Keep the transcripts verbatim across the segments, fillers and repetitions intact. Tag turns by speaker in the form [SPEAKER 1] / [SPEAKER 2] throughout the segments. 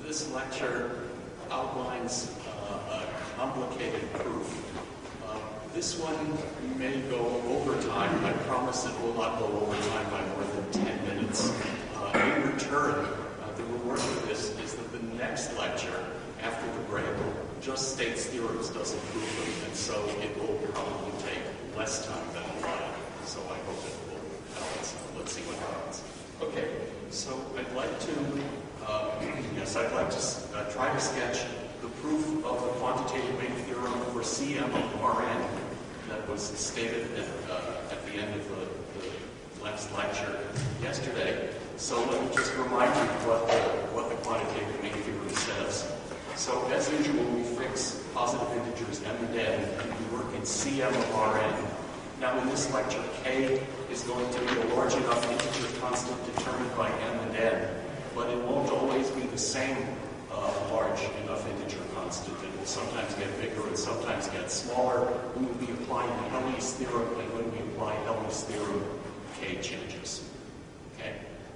[SPEAKER 1] This lecture outlines uh, a complicated proof. Uh, this one may go over time. I promise it will not go over time by more than ten minutes. Uh, in return, uh, the reward for this is that the next lecture, after the break, just states theorems, doesn't prove them, and so it will probably take less time than a while. So I hope it will balance. Let's see what happens. Okay, so I'd like to, uh, yes, I'd like to uh, try to sketch the proof of the quantitative ring theorem for C M of R N that was stated at, uh, at the end of the, the last lecture yesterday. So let me just remind you what the, what the quantitative ring theorem says. So as usual, we fix positive integers m and n, and we work in C M of R n. Now in this lecture, k is going to be a large enough integer constant determined by m and n, but it won't always be the same uh, large enough integer constant. It will sometimes get bigger and sometimes get smaller. We will be applying the Helmholtz theorem, and when we apply Helmholtz theorem, k changes. Okay?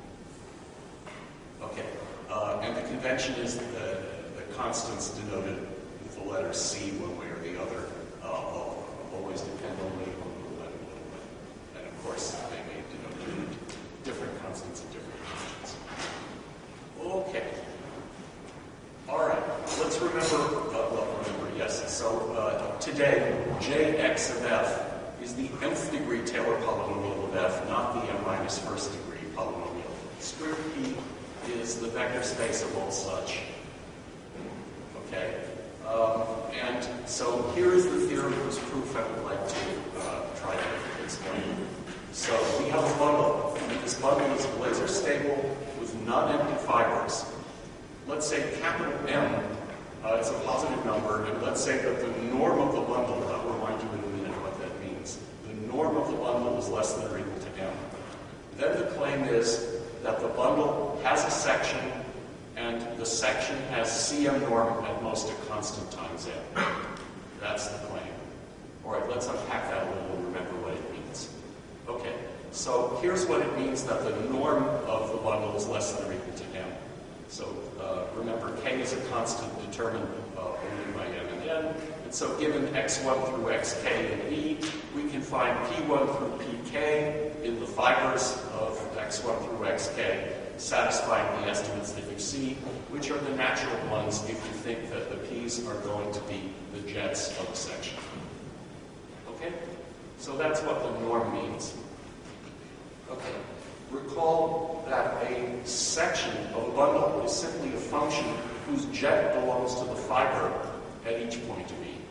[SPEAKER 1] Okay. Uh, and the convention is that the, the constants denoted with the letter C one way or the other uh, always depend only on the letter. And of course, they may denote different constants in different conditions. Okay. All right. Let's remember, uh, well, remember, yes. So uh, today, Jx of f is the nth degree Taylor polynomial of f, not the m minus first degree polynomial. Square p is the vector space of all such. Okay? Um, and so here is the theorem whose proof I would like to uh, try to explain. So we have a bundle, and this bundle is Blazer stable with non-empty fibers. Let's say capital M uh, is a positive number, and let's say that the norm of the bundle, I'll remind you in a minute what that means, the norm of the bundle is less than or equal to M. Then the claim is that the bundle has a section, and the section has C M norm at most a constant times M. That's the claim. All right, let's unpack that a little and remember what it means. Okay, so here's what it means that the norm of the bundle is less than or equal to M. So uh, remember, K is a constant determined uh, only by M and N. And so given x one through xk in E, we can find p one through pk in the fibers of x one through xk, satisfying the estimates that you see, which are the natural ones if you think that the p's are going to be the jets of a section. Okay? So that's what the norm means. Okay. Recall that a section of a bundle is simply a function whose jet belongs to the fiber at each point of E.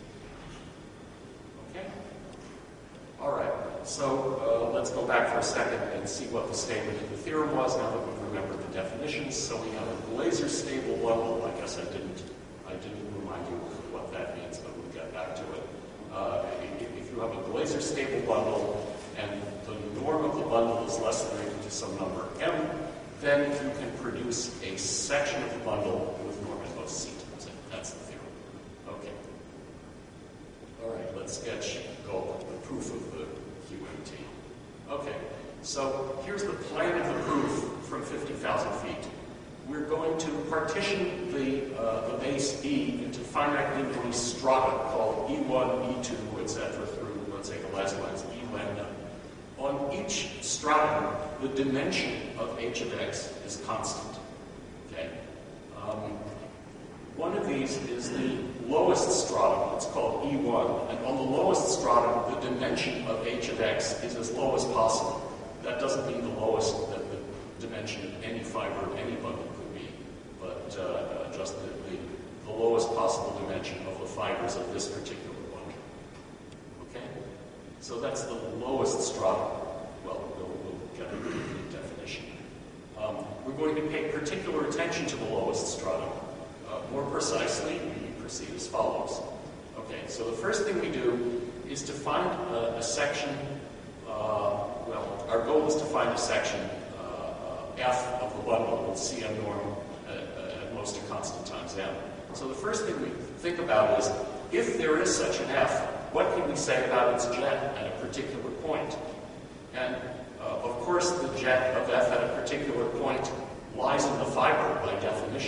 [SPEAKER 1] Okay? All right. So uh, let's go back for a second and see what the statement of the theorem was now that we've remembered the definitions. So we have a Blazer stable bundle. I guess I didn't, I didn't remind you of what that means, but we'll get back to it. Uh, if, if you have a Blazer stable bundle and the norm of the bundle is less than or equal to some number m, then you can produce a section of the bundle with norm at most c times m. That's the theorem. Okay. All right, let's sketch go the proof of the Q M T. Okay, so here's the plan of the proof from fifty thousand feet. We're going to partition the, uh, the base E into finitely released strata called E one, E two, et cetera through, let's say, the last one is E lambda. On each stratum, the dimension of h of x is constant. Okay? Um, one of these is the lowest stratum. It's called E one. And on the lowest stratum, the dimension of h of x is as low as possible. That doesn't mean the lowest that the dimension of any fiber of any bundle could be, but uh, just the, the, the lowest possible dimension of the fibers of this particular bundle. Okay? So that's the lowest stratum. Well, we'll, we'll get a complete definition. Um, we're going to pay particular attention to the lowest stratum. Uh, more precisely, we proceed as follows. Okay, so the first thing we do is to find a, a section, uh, well, our goal is to find a section uh, F of the bundle with C M norm at, at most a constant times M. So the first thing we think about is, if there is such an F, what can we say about its jet at a particular point? And uh, of course, the jet of F at a particular point lies in the fiber by definition.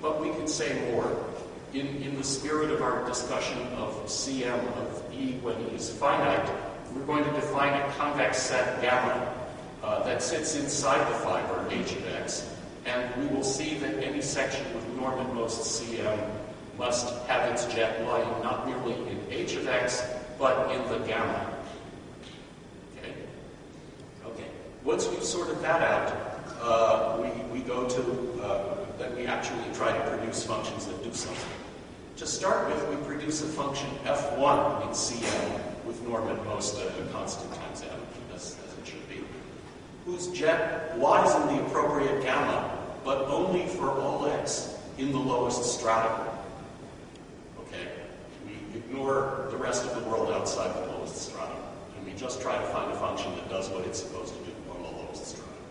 [SPEAKER 1] but we can say more. In, in the spirit of our discussion of C M of E when E is finite, we're going to define a convex set gamma uh, that sits inside the fiber H of X, and we will see that any section with norm at most C M must have its jet lying not merely in H of X, but in the gamma. Okay? Okay. Once we've sorted that out, uh, we, we go to, uh, then we actually try to produce functions that do something. To start with, we produce a function f one in C M with norm at most a, a constant times m, as, as it should be, whose jet lies in the appropriate gamma, but only for all x in the lowest stratum. Okay? We ignore the rest of the world outside the lowest stratum, and we just try to find a function that does what it's supposed to do on the lowest stratum.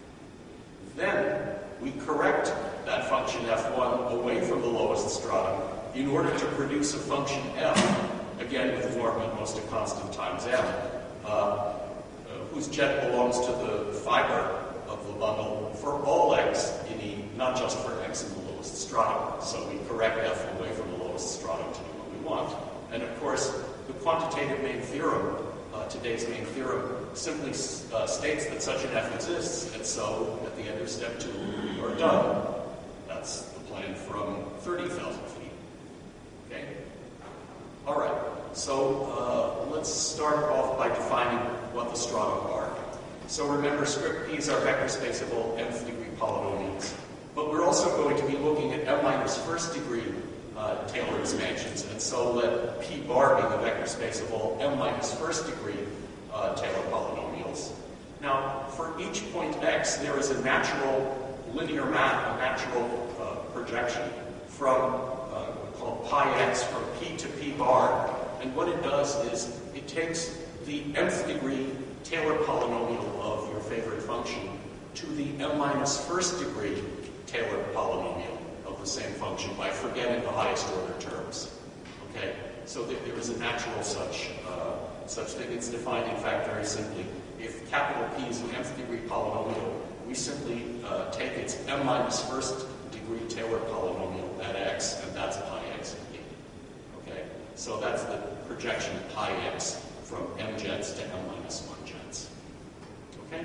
[SPEAKER 1] Then we correct that function f one away from the lowest stratum in order to produce a function f, again with norm at most a constant times m, uh, uh, whose jet belongs to the fiber of the bundle for all x in E, not just for x in the lowest stratum. So we correct f away from the lowest stratum to do what we want. And of course, the quantitative main theorem, uh, today's main theorem, simply uh, states that such an f exists, and so at the end of step two, we are done. That's the plan from thirty thousand feet. Okay? All right. So uh, let's start off by defining what the strata are. So remember, script P's are vector space of all nth degree polynomials. But we're also going to be looking at m minus first degree uh, Taylor expansions, and so let P bar be the vector space of all m minus first degree uh, Taylor polynomials. Now, for each point x, there is a natural linear map, a natural uh, projection from uh, called pi x from P to P bar, and what it does is it takes the nth degree Taylor polynomial of your favorite function to the m minus first degree Taylor polynomial of the same function by forgetting the highest order terms. Okay, so th there is a natural such uh, such thing. It's defined, in fact, very simply. If capital P is an nth degree polynomial, we simply uh, take its m minus first degree Taylor polynomial at x, and that's pi x in P. Okay, so that's the projection pi x from m jets to m minus one jets. Okay?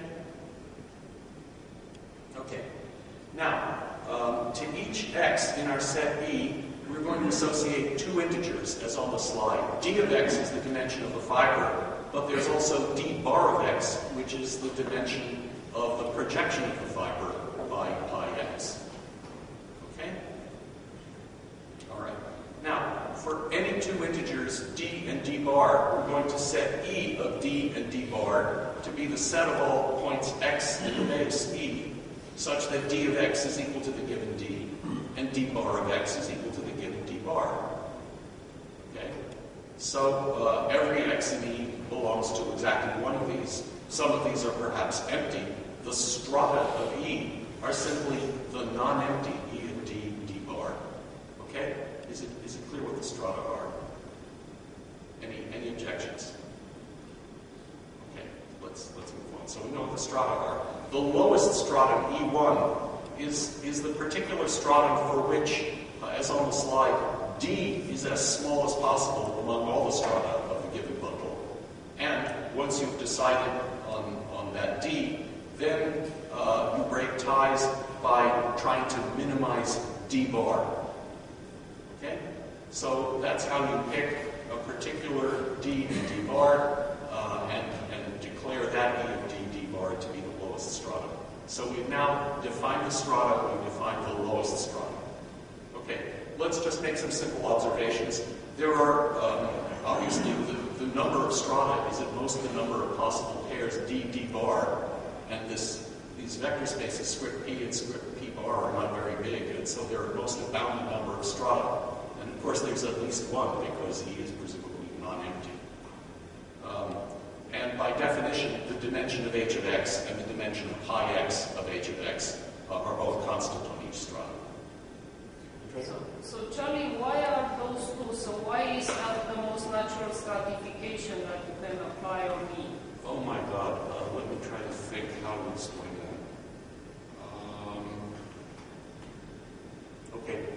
[SPEAKER 1] Okay. Now, um, to each x in our set E, we're going to associate two integers, as on the slide. D of x is the dimension of the fiber, but there's also d bar of x, which is the dimension of the projection of the fiber by pi x. Okay? All right. Now, for any two integers, d and d bar, we're going to set E of d and d bar to be the set of all points x in the base E, such that d of x is equal to the given d, and d bar of x is equal to the given d bar. Okay? So uh, every x in E belongs to exactly one of these. Some of these are perhaps empty. The strata of E are simply the non-empty E and d, d bar. Okay? Is it, is it clear what the strata are? Any, any objections? Okay, let's, let's move on. So we know what the strata are. The lowest stratum, E one, is, is the particular stratum for which, uh, as on the slide, D is as small as possible among all the strata of the given bundle. And once you've decided on, on that D, then uh, you break ties by trying to minimize D bar. Okay? So that's how you pick a particular D and D bar uh, and, and declare that E of D, D bar to be the lowest stratum. So we've now defined the strata, we've defined the lowest stratum. Okay, let's just make some simple observations. There are, um, obviously, the, the number of strata is at most the number of possible pairs D, D bar, and this, these vector spaces, script P and script P bar, are not very big, and so there are most a bounded number of strata. And of course, there's at least one, because E is presumably non-empty. Um, and by definition, the dimension of h of x and the dimension of pi x of h of x uh, are both constant on each stratum.
[SPEAKER 2] So, so Charlie, why are those two? So why is that the most natural stratification that you can apply on E?
[SPEAKER 1] Oh my God, uh, let me try to think how to explain that. Um, okay,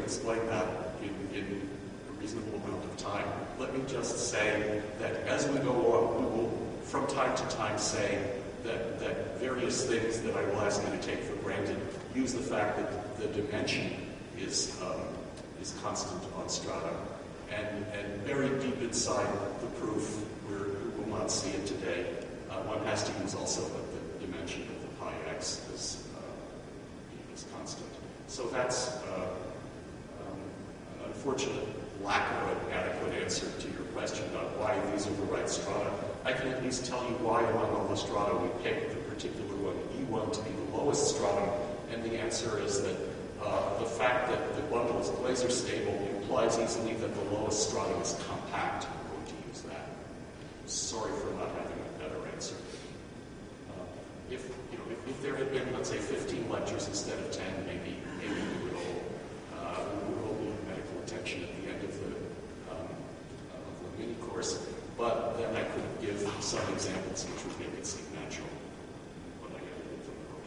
[SPEAKER 1] explain that in, in a reasonable amount of time. Let me just say that as we go on, we will from time to time say that, that various things that I will ask you to take for granted use the fact that the dimension is, um, is constant on strata. And, and buried deep inside the proof, where we will not see it today, uh, one has to use also that the dimension of the pi x is, uh, is constant. So that's uh, um, an unfortunate lack of an adequate answer to your question about why these are the right strata. I can at least tell you why among all the strata we picked the particular one, E one, to be the lowest stratum, and the answer is that uh, the fact that the bundle is Glaser stable implies easily that the lowest stratum is compact. I'm going to use that. Sorry for not having a better answer. Uh, if, you know, if, if there had been, let's say, fifteen lectures instead of ten, maybe, maybe we would all, uh, we would all need medical attention at the end of the, um, of the mini course. But then I could give some examples which would make it seem natural when I get it from the book.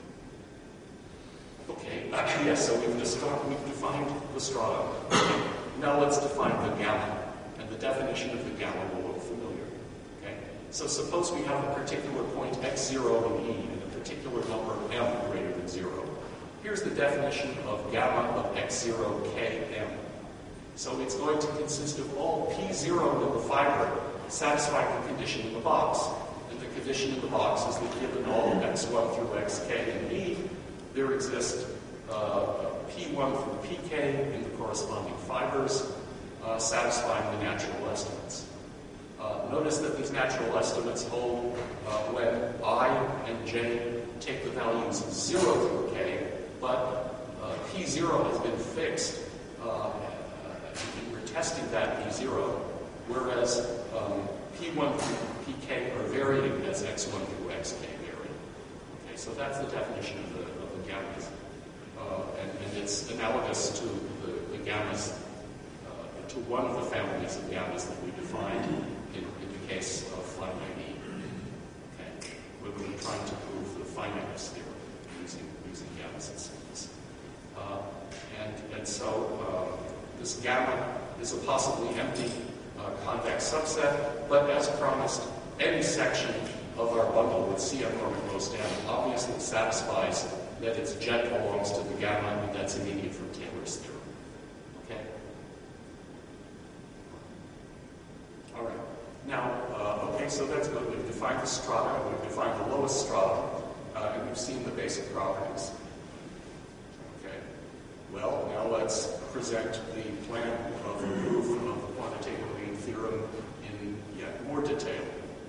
[SPEAKER 1] Okay, uh, yes, so we've, we've defined the strata. Now let's define the gamma. And the definition of the gamma will look familiar. Okay? So suppose we have a particular point x zero in E and a particular number m greater than zero. Here's the definition of gamma of x zero k m. So it's going to consist of all p zero in the fiber satisfying the condition in the box. And the condition in the box is that given all x one through xk in E, there exist uh, p one through pk in the corresponding fibers, uh, satisfying the natural estimates. Uh, notice that these natural estimates hold uh, when I and j take the values zero through k, but uh, p zero has been fixed, uh, and we're testing that p zero, whereas um, p one through pk are varying as x one through xk vary. Okay, so that's the definition of the, of the gammas. Uh, and, and it's analogous to the, the gammas, uh, to one of the families of gammas that we defined in, in the case of finite E. Okay, when we were trying to prove the finiteness theorem using, using gammas and symbols. Uh, and, and so uh, this gamma is a possibly empty Uh, convex subset, but as promised, any section of our bundle with C M norm at most m obviously satisfies that its jet belongs to the gamma, and that's immediate from Taylor's theorem. Okay? All right. Now, uh, okay, so that's good. We've defined the strata, we've defined the lowest strata, uh, and we've seen the basic properties. Okay. Well, now let's present the plan of the proof of the quantitative theorem in yet more detail.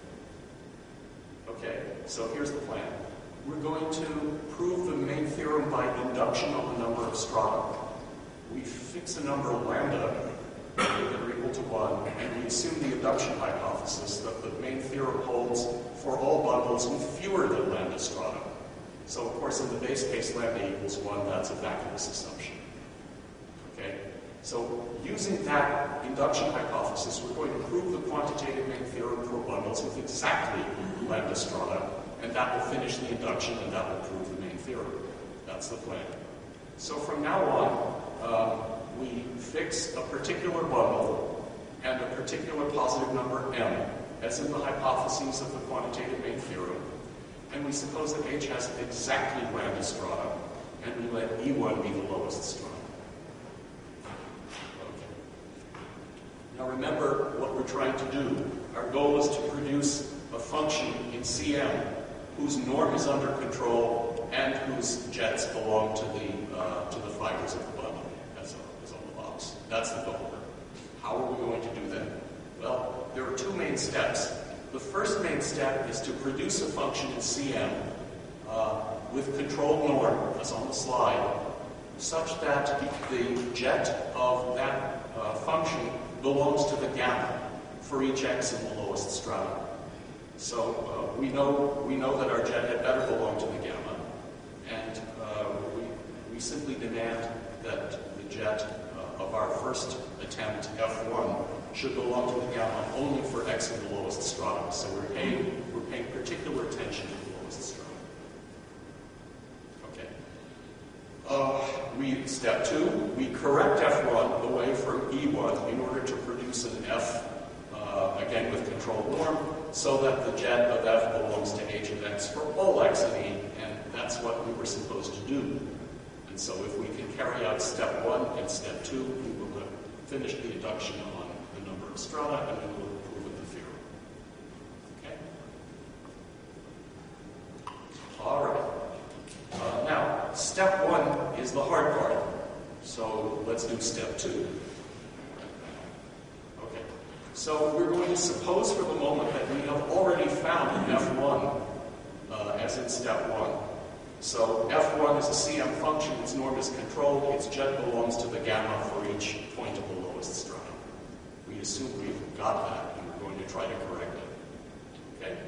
[SPEAKER 1] Okay, so here's the plan. We're going to prove the main theorem by induction on the number of strata. We fix a number lambda that are equal to one, and we assume the induction hypothesis that the main theorem holds for all bundles with fewer than lambda strata. So, of course, in the base case, lambda equals one, that's a vacuous assumption. Okay? So, using that induction hypothesis, we're going to prove the quantitative main theorem for bundles with exactly lambda strata, and that will finish the induction, and that will prove the main theorem. That's the plan. So from now on, um, we fix a particular bundle and a particular positive number m, as in the hypotheses of the quantitative main theorem, and we suppose that H has exactly lambda strata, and we let E one be the lowest strata. Now remember what we're trying to do. Our goal is to produce a function in C M whose norm is under control and whose jets belong to the uh, to the fibers of the bundle, as, a, as on the box. That's the goal. How are we going to do that? Well, there are two main steps. The first main step is to produce a function in C M uh, with controlled norm, as on the slide, such that the jet of that uh, function belongs to the gamma for each x in the lowest strata. So uh, we know we know that our jet had better belong to the gamma, and uh, we, we simply demand that the jet uh, of our first attempt, F one, should belong to the gamma only for x in the lowest strata. So we're paying we're paying particular attention to the lowest strata. Okay. Uh, we, step two, we correct F one away from E one in order to produce an F, uh, again with control norm, so that the jet of F belongs to H of X for all X and E, and that's what we were supposed to do. And so if we can carry out step one and step two, we will have finished the induction on the number of strata, and we will prove the theorem. Okay? All right. Uh, now, step one is the hard part. So let's do step two. Okay. So we're going to suppose for the moment that we have already found an F one uh, as in step one. So F one is a C M function, its norm is controlled, its jet belongs to the gamma for each point of the lowest stratum. We assume we've got that, and we're going to try to correct it. Okay?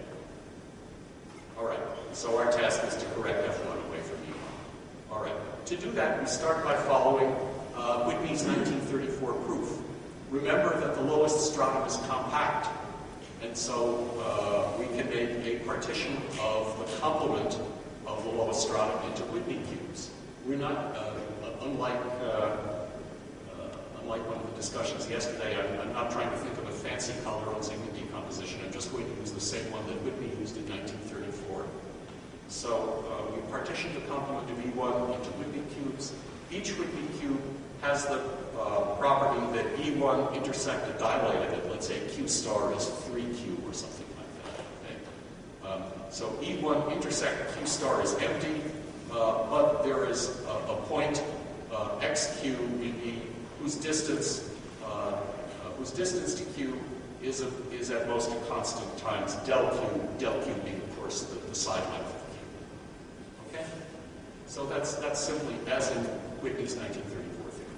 [SPEAKER 1] All right, so our task is to correct F one away from E one. All right, to do that, we start by following uh, Whitney's nineteen thirty-four proof. Remember that the lowest stratum is compact, and so uh, we can make a partition of the complement of the lowest stratum into Whitney cubes. We're not, uh, unlike uh, uh, unlike one of the discussions yesterday, I'm, I'm not trying to think of a fancy color on signal decomposition. I'm just going to use the same one that Whitney used in nineteen thirty-four. So uh, we partition the complement of E one into Whitney cubes. Each Whitney cube has the uh, property that E one intersect a dilated at, let's say, Q star is three Q or something like that. Okay? Um, so E one intersect Q star is empty, uh, but there is a, a point uh, X Q in E whose distance uh, uh, whose distance to Q is a, is at most a constant times del Q, del Q being, of course, the, the side length of Q. Okay, so that's that's simply as in Whitney's nineteen thirty-four theory.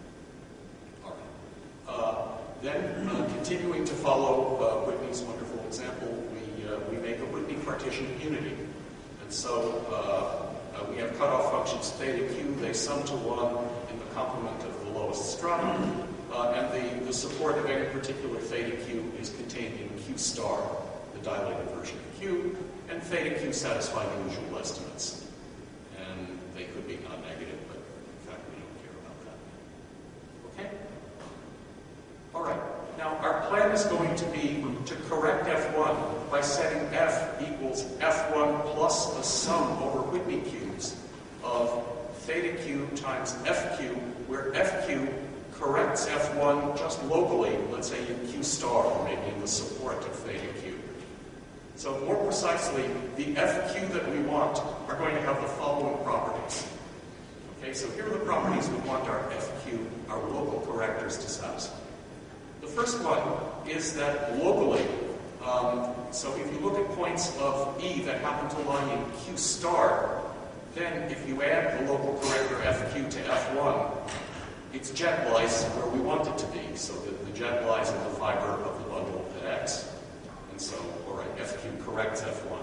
[SPEAKER 1] All right. Uh, then, uh, continuing to follow uh, Whitney's wonderful example, we uh, we make a Whitney partition unity, and so uh, uh, we have cutoff functions theta Q. They sum to one in the complement of the lowest stratum, uh, and the the support of any particular theta Q is contained in Q star, the dilated version of Q, and theta Q satisfy the usual estimates. And they could be non-negative, but in fact we don't care about that. Okay? All right. Now our plan is going to be to correct F one by setting F equals F one plus a sum over Whitney cubes of theta Q times F Q, where F Q corrects F one just locally, let's say in Q star, or maybe in the support of theta Q. So more precisely, the F Q that we want are going to have the following properties. Okay, so here are the properties we want our F Q, our local correctors, to satisfy. The first one is that locally, um, so if you look at points of E that happen to lie in Q star, then if you add the local corrector F Q to F one, its jet lies where we want it to be, so that the jet lies in the fiber of the bundle at X. And so, all right, F Q corrects F one.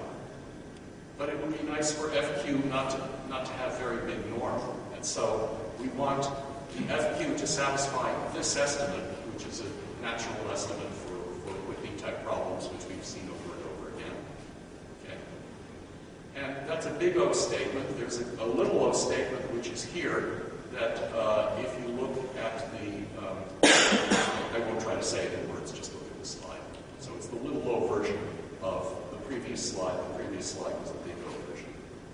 [SPEAKER 1] But it would be nice for F Q not to, not to have very big norm. And so we want the F Q to satisfy this estimate, which is a natural estimate for, for Whitney-type problems, which we've seen over and over again. Okay? And that's a big O statement. There's a, a little O statement, which is here, that uh, if you look at the, um, I won't try to say it in words, just look at the slide. So it's the little O version of the previous slide. The previous slide was the big O version.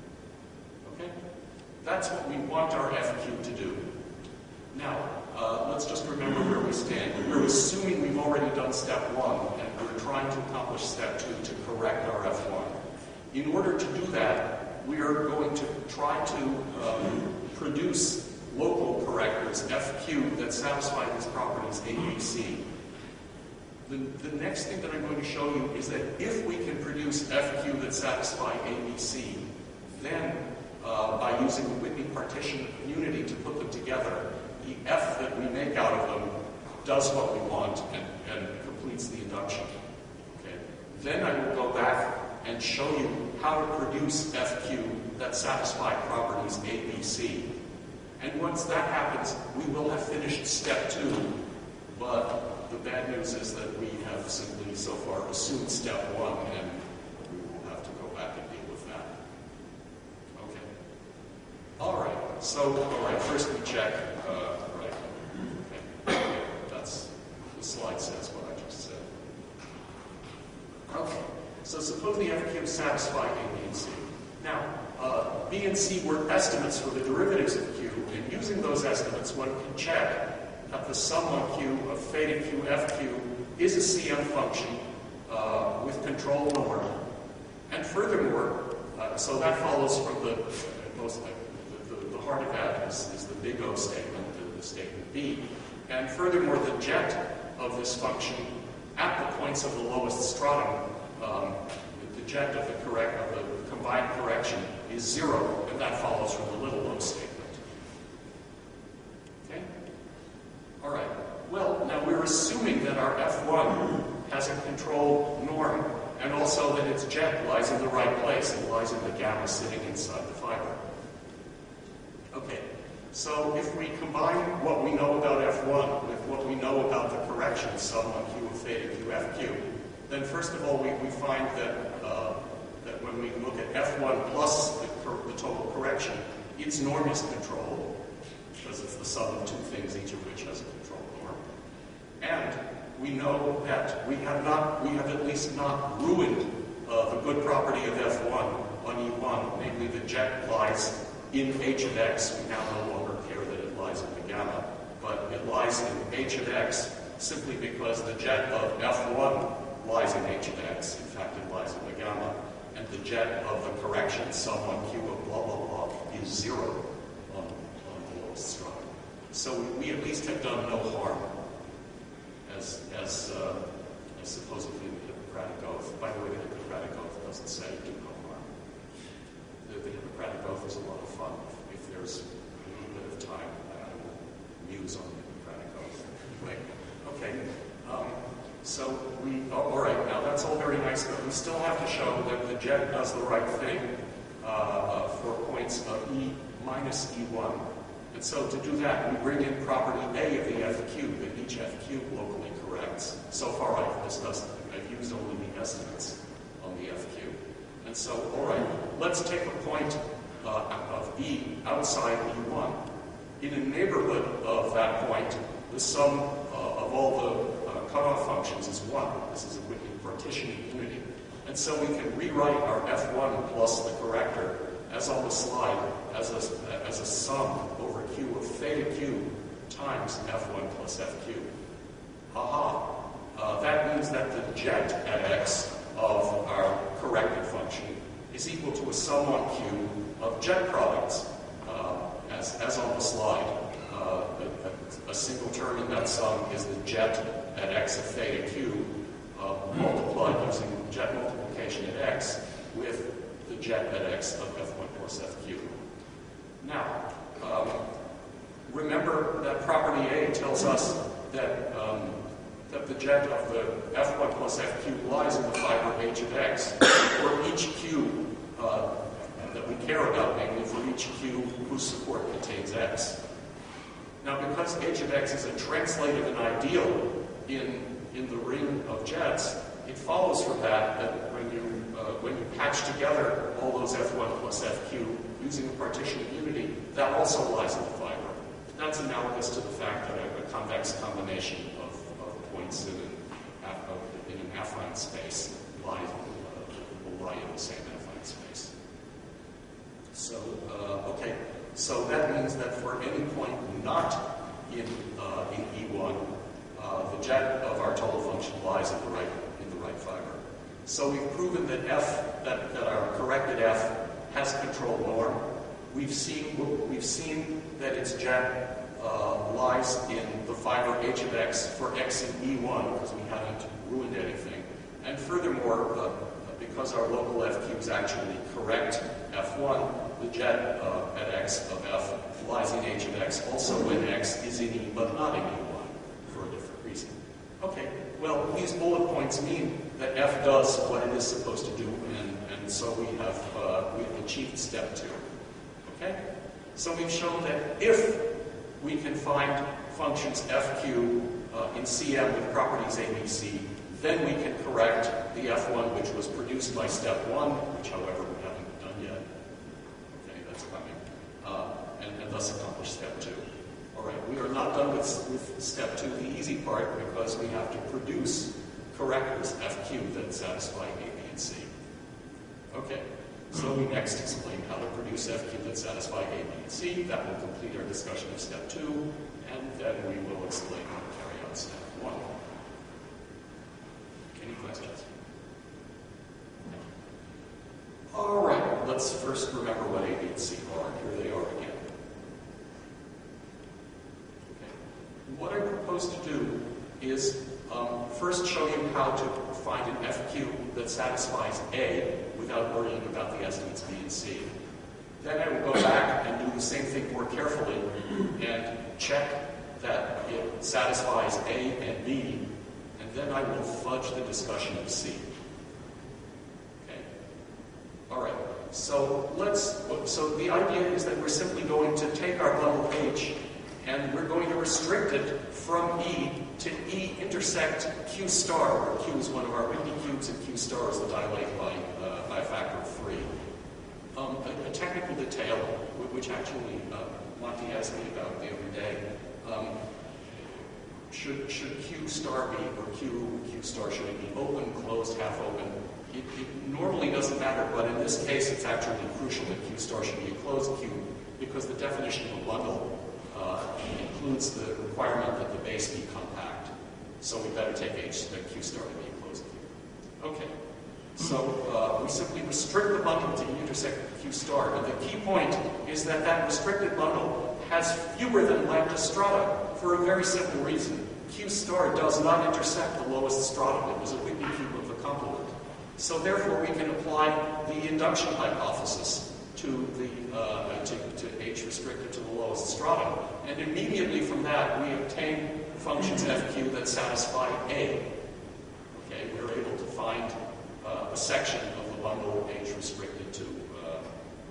[SPEAKER 1] Okay? That's what we want our F Q to do. Now, uh, let's just remember where we stand. We're assuming we've already done step one, and we're trying to accomplish step two to correct our F one. In order to do that, we are going to try to um, produce local correctors, F Q, that satisfy these properties A, B, C. The, the next thing that I'm going to show you is that if we can produce F Q that satisfy A, B, C, then uh, by using the Whitney partition unity to put them together, the F that we make out of them does what we want and, and completes the induction. Okay? Then I will go back and show you how to produce F Q that satisfy properties A, B, C. And once that happens, we will have finished step two. But the bad news is that we have simply so far assumed step one, and we will have to go back and deal with that. Okay. All right. So, all right, first we check, uh, right, okay. That's, the slide says what I just said. Okay, so suppose the F cubes satisfy A, B, and C. Now, uh, B and C were estimates for the derivatives of Q, and using those estimates, one can check that the sum on Q of theta Q F Q is a C M function uh, with control norm. And furthermore, uh, so that follows from the, most, the, the, the heart of that is, is the big O statement, the, the statement B. And furthermore, the jet of this function at the points of the lowest stratum, um, the jet of the correct of the combined correction is zero, and that follows from the little O statement. Okay? All right. Well, now we're assuming that our F one has a control norm, and also that its jet lies in the right place. It lies in the gamma sitting inside the fiber. Okay. So if we combine what we know about F one with what we know about the correction sum on Q of theta Q F Q, then first of all we, we find that uh, that when we look at F one plus the, the total correction, its norm is controlled, because it's the sum of two things, each of which has a control norm. And we know that we have not, we have at least not ruined uh, the good property of F one on E one, namely the jet lies in H of X. We now no longer care that it lies in the gamma, but it lies in H of X simply because the jet of F one lies in H of X. In fact, it lies in the gamma. And the jet of the correction sum on Q of blah, blah, blah is zero on, on the lowest stratum. So we, we at least have done no harm, as, as, uh, as supposedly the Hippocratic Oath. By the way, the Hippocratic Oath doesn't say do no harm. The, the Hippocratic Oath is a lot of fun. If, if there's a little bit of time, I will muse on the Hippocratic Oath. Right. Okay. Um, so we, oh, all right, now that's all very nice, but we still have to show that the jet does the right thing uh, uh, for points of E minus E one. And so to do that, we bring in property A of the F cube, that each F cube locally corrects. So far I've discussed, I've used only the estimates on the F cube. And so, all right, let's take a point uh, of E outside E one. In a neighborhood of that point, the sum uh, of all the uh, cutoff functions is one. This is a Whitney partitioning unity. And so we can rewrite our F one plus the corrector, as on the slide, as a, as a sum over Q of theta Q times F one plus F Q. Aha! Uh, that means that the jet at X of our corrected function is equal to a sum on Q of jet products, uh, as, as on the slide. Uh, a, a single term in that sum is the jet at X of theta Q, uh, multiplied using jet multiplication at X with the jet at X of F one plus F Q. Now, um, remember that property A tells us that um, that the jet of the F one plus F Q lies in the fiber H of X for each Q uh, that we care about, namely for each Q whose support contains X. Now, because H of X is a translative and ideal in, in the ring of jets, it follows from that that when you, uh, when you patch together all those F one plus F Q using a partition unity, that also lies in the fiber. That's analogous to the fact that a, a convex combination of, of points in an, in an affine space lies, uh, will lie in the same affine space. So, uh, okay, so that means that for any point not in, uh, in E one, uh, the jet of our total function lies in the right, in the right fiber. So we've proven that F, that, that our corrected F has control norm. We've seen, we've seen that its jet uh, lies in the fiber H of X for X in E one, because we haven't ruined anything. And furthermore, uh, because our local F cubes actually correct F one, the jet uh, at X of F lies in H of X also when X is in E but not in E one for a different reason. Okay, well, these bullet points mean that F does what it is supposed to do, and, and so we have, uh, we have achieved step two. Okay? So we've shown that if we can find functions F Q uh, in C M with properties A, B, C, then we can correct the F one which was produced by step one, which, however, we haven't done yet. Okay, that's coming. Uh, and, and and thus accomplish step two. All right, we are not done with, with step two, the easy part, because we have to produce correctors F Q that satisfy A, B, and C. Okay, so we next explain how to produce F Q that satisfy A, B, and C. That will complete our discussion of step two, and then we will explain how to carry out step one. Any questions? All right, let's first remember what A, B, and C are. Here they are again. Okay. What I propose to do is um, first show you how to find an F Q that satisfies A without worrying about the estimates B and C. Then I will go back and do the same thing more carefully and check that it satisfies A and B, and then I will fudge the discussion of C. Okay? All right. So let's. So the idea is that we're simply going to take our bundle H, and we're going to restrict it from E to E intersect Q star, where Q is one of our Whitney cubes and Q star is the dilate by, uh, by a factor of three. Um, a, a technical detail, which actually uh, Monty asked me about the other day, um, should, should Q star be, or Q, Q star, should it be open, closed, half open? It, it normally doesn't matter, but in this case it's actually crucial that Q star should be a closed cube, because the definition of a bundle uh, includes the requirement that the base be compact. So we better take H, the Q star to be a closed cube. Okay. So uh, we simply restrict the bundle to E intersect Q star. And the key point is that that restricted bundle has fewer than lambda strata for a very simple reason. Q star does not intersect the lowest stratum. It was a Whitney cube of the complement. So therefore we can apply the induction hypothesis to the uh, to, to H restricted to the lowest stratum. And immediately from that we obtain functions F Q that satisfy A. Okay, we're able to find Uh, a section of the bundle H restricted to uh,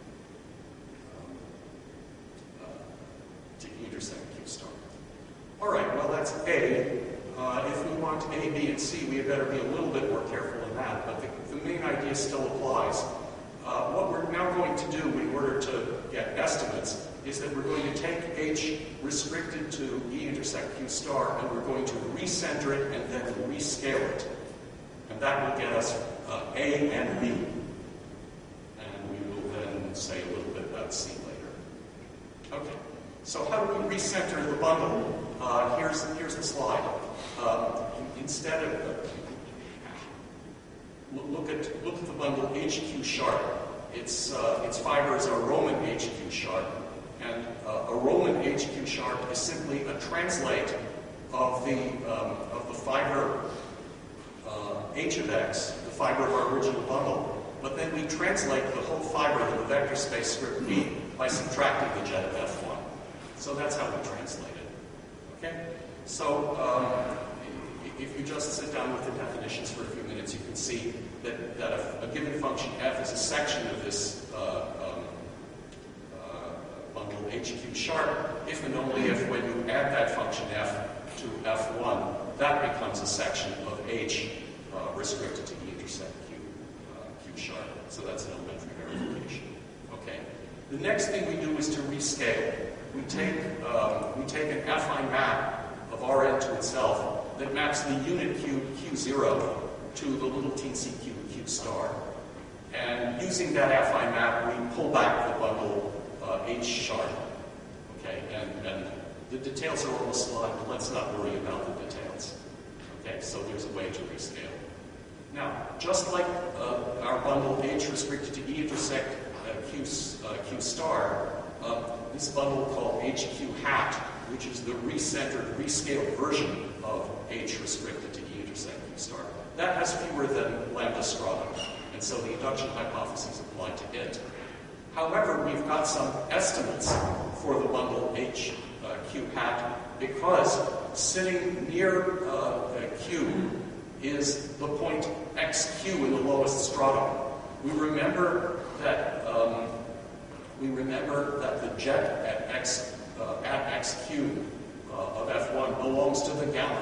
[SPEAKER 1] um, uh, to intersect Q star. All right, well that's A. Uh, if we want A, B, and C, we had better be a little bit more careful in that, but the, the main idea still applies. Uh, what we're now going to do in order to get estimates is that we're going to take H restricted to E intersect Q star, and we're going to recenter it and then rescale it. And that will get us uh, A and B. And we will then say a little bit about C later. Okay, so how do we recenter the bundle? Uh, here's, here's the slide. Um, instead of, uh, look, at, look at the bundle H Q sharp. Its, uh, its fibers are Roman H Q sharp. And uh, a Roman H Q sharp is simply a translate of the, um, of the fiber Uh, H of X, the fiber of our original bundle, but then we translate the whole fiber in the vector space script B by subtracting the jet of F one. So that's how we translate it. Okay? So um, if you just sit down with the definitions for a few minutes, you can see that, that a, a given function F is a section of this uh, um, uh, bundle H Q sharp, if and only if when you add that function F to F one, that becomes a section of H uh, restricted to E intersect Q, uh, Q sharp. So that's an elementary verification. Okay. The next thing we do is to rescale. We take um, we take an affine map of Rn to itself that maps the unit cube Q zero to the little teensy cube Q star. And using that affine map, we pull back the bundle uh, H sharp. Okay. And, and the details are on the slide, but let's not worry about the details. Okay, so there's a way to rescale. Now, just like uh, our bundle H restricted to E intersect uh, Q, uh, Q star, uh, this bundle called H Q hat, which is the recentered, rescaled version of H restricted to E intersect Q star, that has fewer than lambda strata, and so the induction hypothesis applied to it. However, we've got some estimates for the bundle H uh, Q hat because sitting near uh, Q is the point X Q in the lowest stratum. We remember that um, we remember that the jet at X uh, at X Q uh, of F one belongs to the gamma.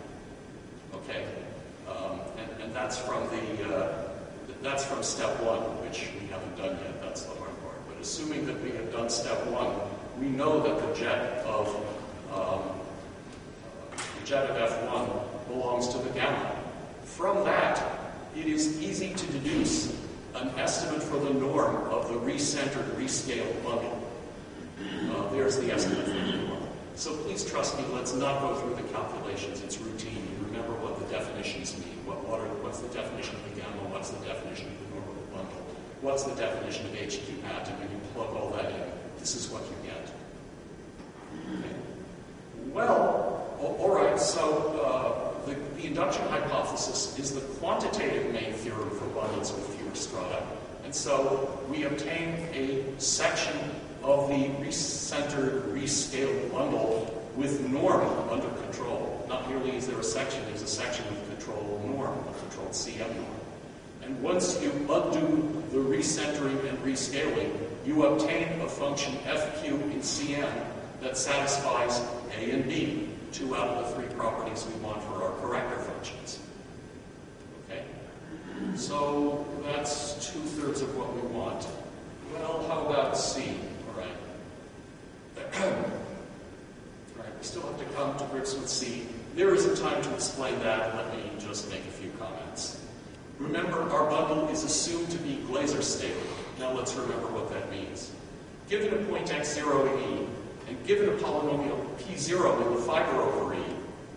[SPEAKER 1] Okay, um, and, and that's from the uh, that's from step one, which we haven't done yet. That's the hard part. But assuming that we have done step one, we know that the jet of um, the jet of F one belongs to the gamma. From that, it is easy to deduce an estimate for the norm of the recentered, rescaled bundle. Uh, there's the estimate for the norm. So please trust me, let's not go through the calculations. It's routine. You remember what the definitions mean. What, what are, what's the definition of the gamma? What's the definition of the norm of the bundle? What's the definition of H Q hat? And when you plug all that in, this is what you get. Okay. Well, all right, so uh, the, the induction hypothesis is the quantitative main theorem for bundles with fewer strata. And so we obtain a section of the recentered, rescaled bundle with norm under control. Not merely is there a section, there's a section with control norm, a controlled C M norm. And once you undo the recentering and rescaling, you obtain a function F Q in C M that satisfies A and B, two out of the three properties we want for our corrector functions. Okay? So that's two-thirds of what we want. Well, how about C? All right. All right, we still have to come to grips with C. There isn't time to explain that. Let me just make a few comments. Remember, our bundle is assumed to be Glaser stable. Now let's remember what that means. Given a point x zero in E, and given a polynomial p zero in the fiber over E,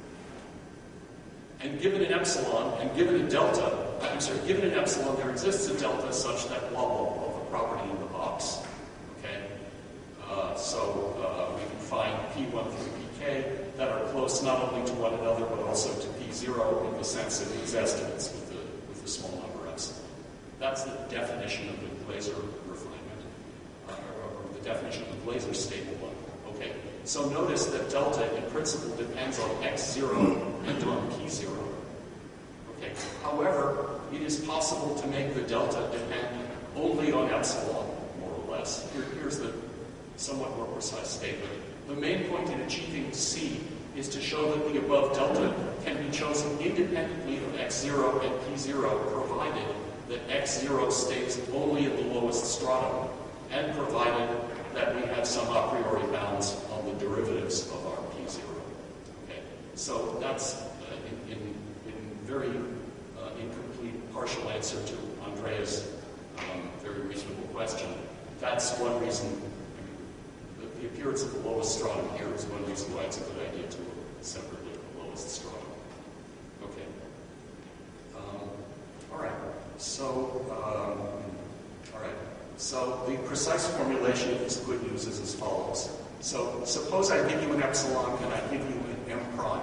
[SPEAKER 1] and given an epsilon, and given a delta, I'm sorry, given an epsilon, there exists a delta such that blah, blah, blah, the property in the box. Okay? Uh, so uh, we can find P one through Pk that are close not only to one another, but also to P zero in the sense of these estimates with the, with the small number epsilon. That's the definition of the Glaser refinement, uh, or, or the definition of the Glaser stable one. Okay, so notice that delta in principle depends on x zero and on p zero. Okay, however, it is possible to make the delta depend only on epsilon, more or less. Here, here's the somewhat more precise statement. The main point in achieving C is to show that the above delta can be chosen independently of x zero and p zero, provided that x zero stays only in the lowest stratum, and provided that we have some a priori bounds on the derivatives of our p zero. Okay, so that's uh, in, in, in very uh, incomplete partial answer to Andrea's um, very reasonable question. That's one reason. The, the appearance of the lowest stratum here is one reason why it's a good idea to look separately at the lowest stratum. Okay. Um, all right. So. Um, all right. So the precise formulation of this good news is as follows. So suppose I give you an epsilon and I give you an m prime.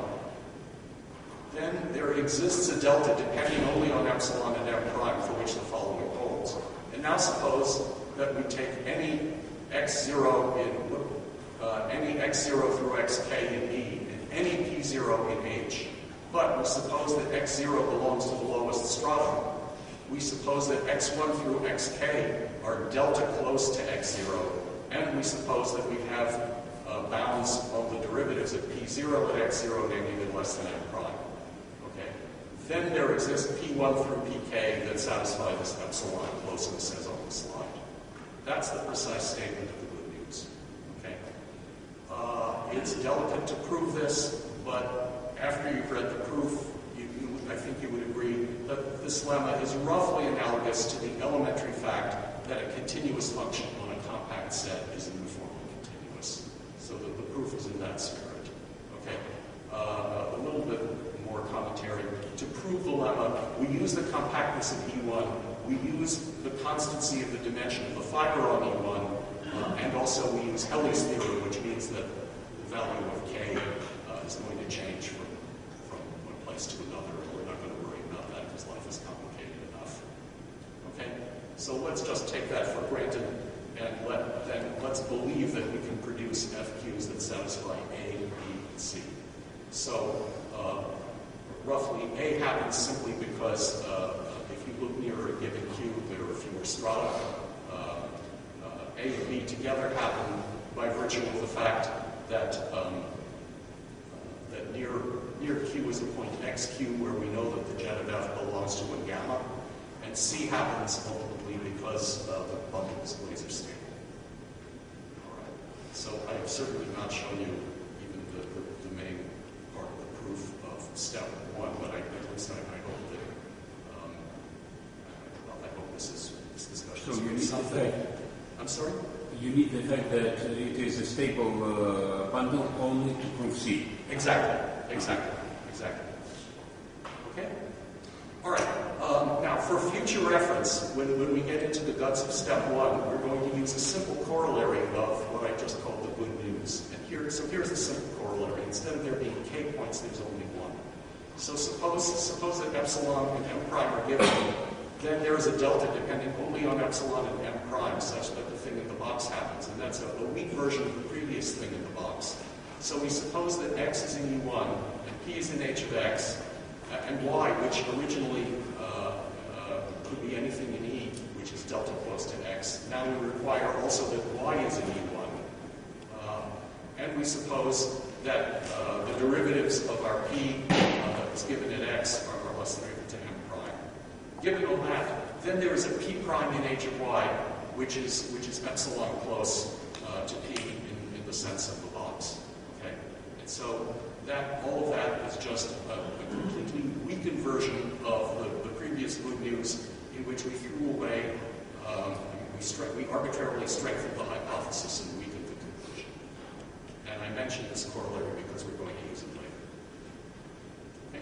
[SPEAKER 1] Then there exists a delta depending only on epsilon and m prime for which the following holds. And now suppose that we take any x zero in uh, any x zero through xk in E and any p zero in H. But we suppose that x zero belongs to the lowest stratum. We suppose that x one through xk are delta close to x zero, and we suppose that we have uh, bounds on the derivatives of p zero at x zero negative less than m prime. Okay. Then there exists p one through pk that satisfy this epsilon closeness as on the slide. That's the precise statement of the good news. Okay. Uh, it's delicate to prove this, but after you've read the proof, I think you would agree that this lemma is roughly analogous to the elementary fact that a continuous function on a compact set is uniformly continuous. So the, the proof is in that spirit. Okay. Uh, a little bit more commentary. To prove the lemma, we use the compactness of E one, we use the constancy of the dimension of the fiber on E one, uh, and also we use Helly's theorem, which means that the value of K uh, is going to change from, from one place to another. Life is complicated enough. Okay? So let's just take that for granted and let, then let's believe that we can produce F Qs that satisfy A, B, and C. So uh, roughly A happens simply because uh, if you look near a given Q, there are fewer strata. Uh, uh, A and B together happen by virtue of the fact that um, that near Near Q is a point xq where we know that the jet of F belongs to a gamma, and C happens ultimately because uh, the bundle is Glaser stable. All right. so I have certainly not shown you even the, the, the main part of the proof of step one, but I, at least I, I hope that, um, well, I hope this is this discussion.
[SPEAKER 3] So you need the fact.
[SPEAKER 1] I'm sorry?
[SPEAKER 3] You need the fact that it is a stable uh, bundle only to prove C.
[SPEAKER 1] Exactly. Exactly. Exactly. Okay. All right. Um, now, for future reference, when, when we get into the guts of step one, we're going to use a simple corollary of what I just called the good news. And here, so here's the simple corollary. Instead of there being k points, there's only one. So suppose suppose that epsilon and m prime are given. Then there is a delta depending only on epsilon and m prime, such that the thing in the box happens. And that's a, a weak version of the previous thing in the box. So we suppose that x is in E one, and p is in h of x, and y, which originally uh, uh, could be anything in E, which is delta close to x. Now we require also that y is in E one. Uh, and we suppose that uh, the derivatives of our p uh, that was given at x are, are less than or equal to m prime. Given all that, then there is a p prime in h of y, which is which is epsilon close uh, to p in, in the sense of the box. Okay, and so that all of that is just a, a completely weakened version of the, the previous good news, in which we threw away, um, we, stre- we arbitrarily strengthened the hypothesis and weakened the conclusion. And I mentioned this corollary because we're going to use it later. Okay.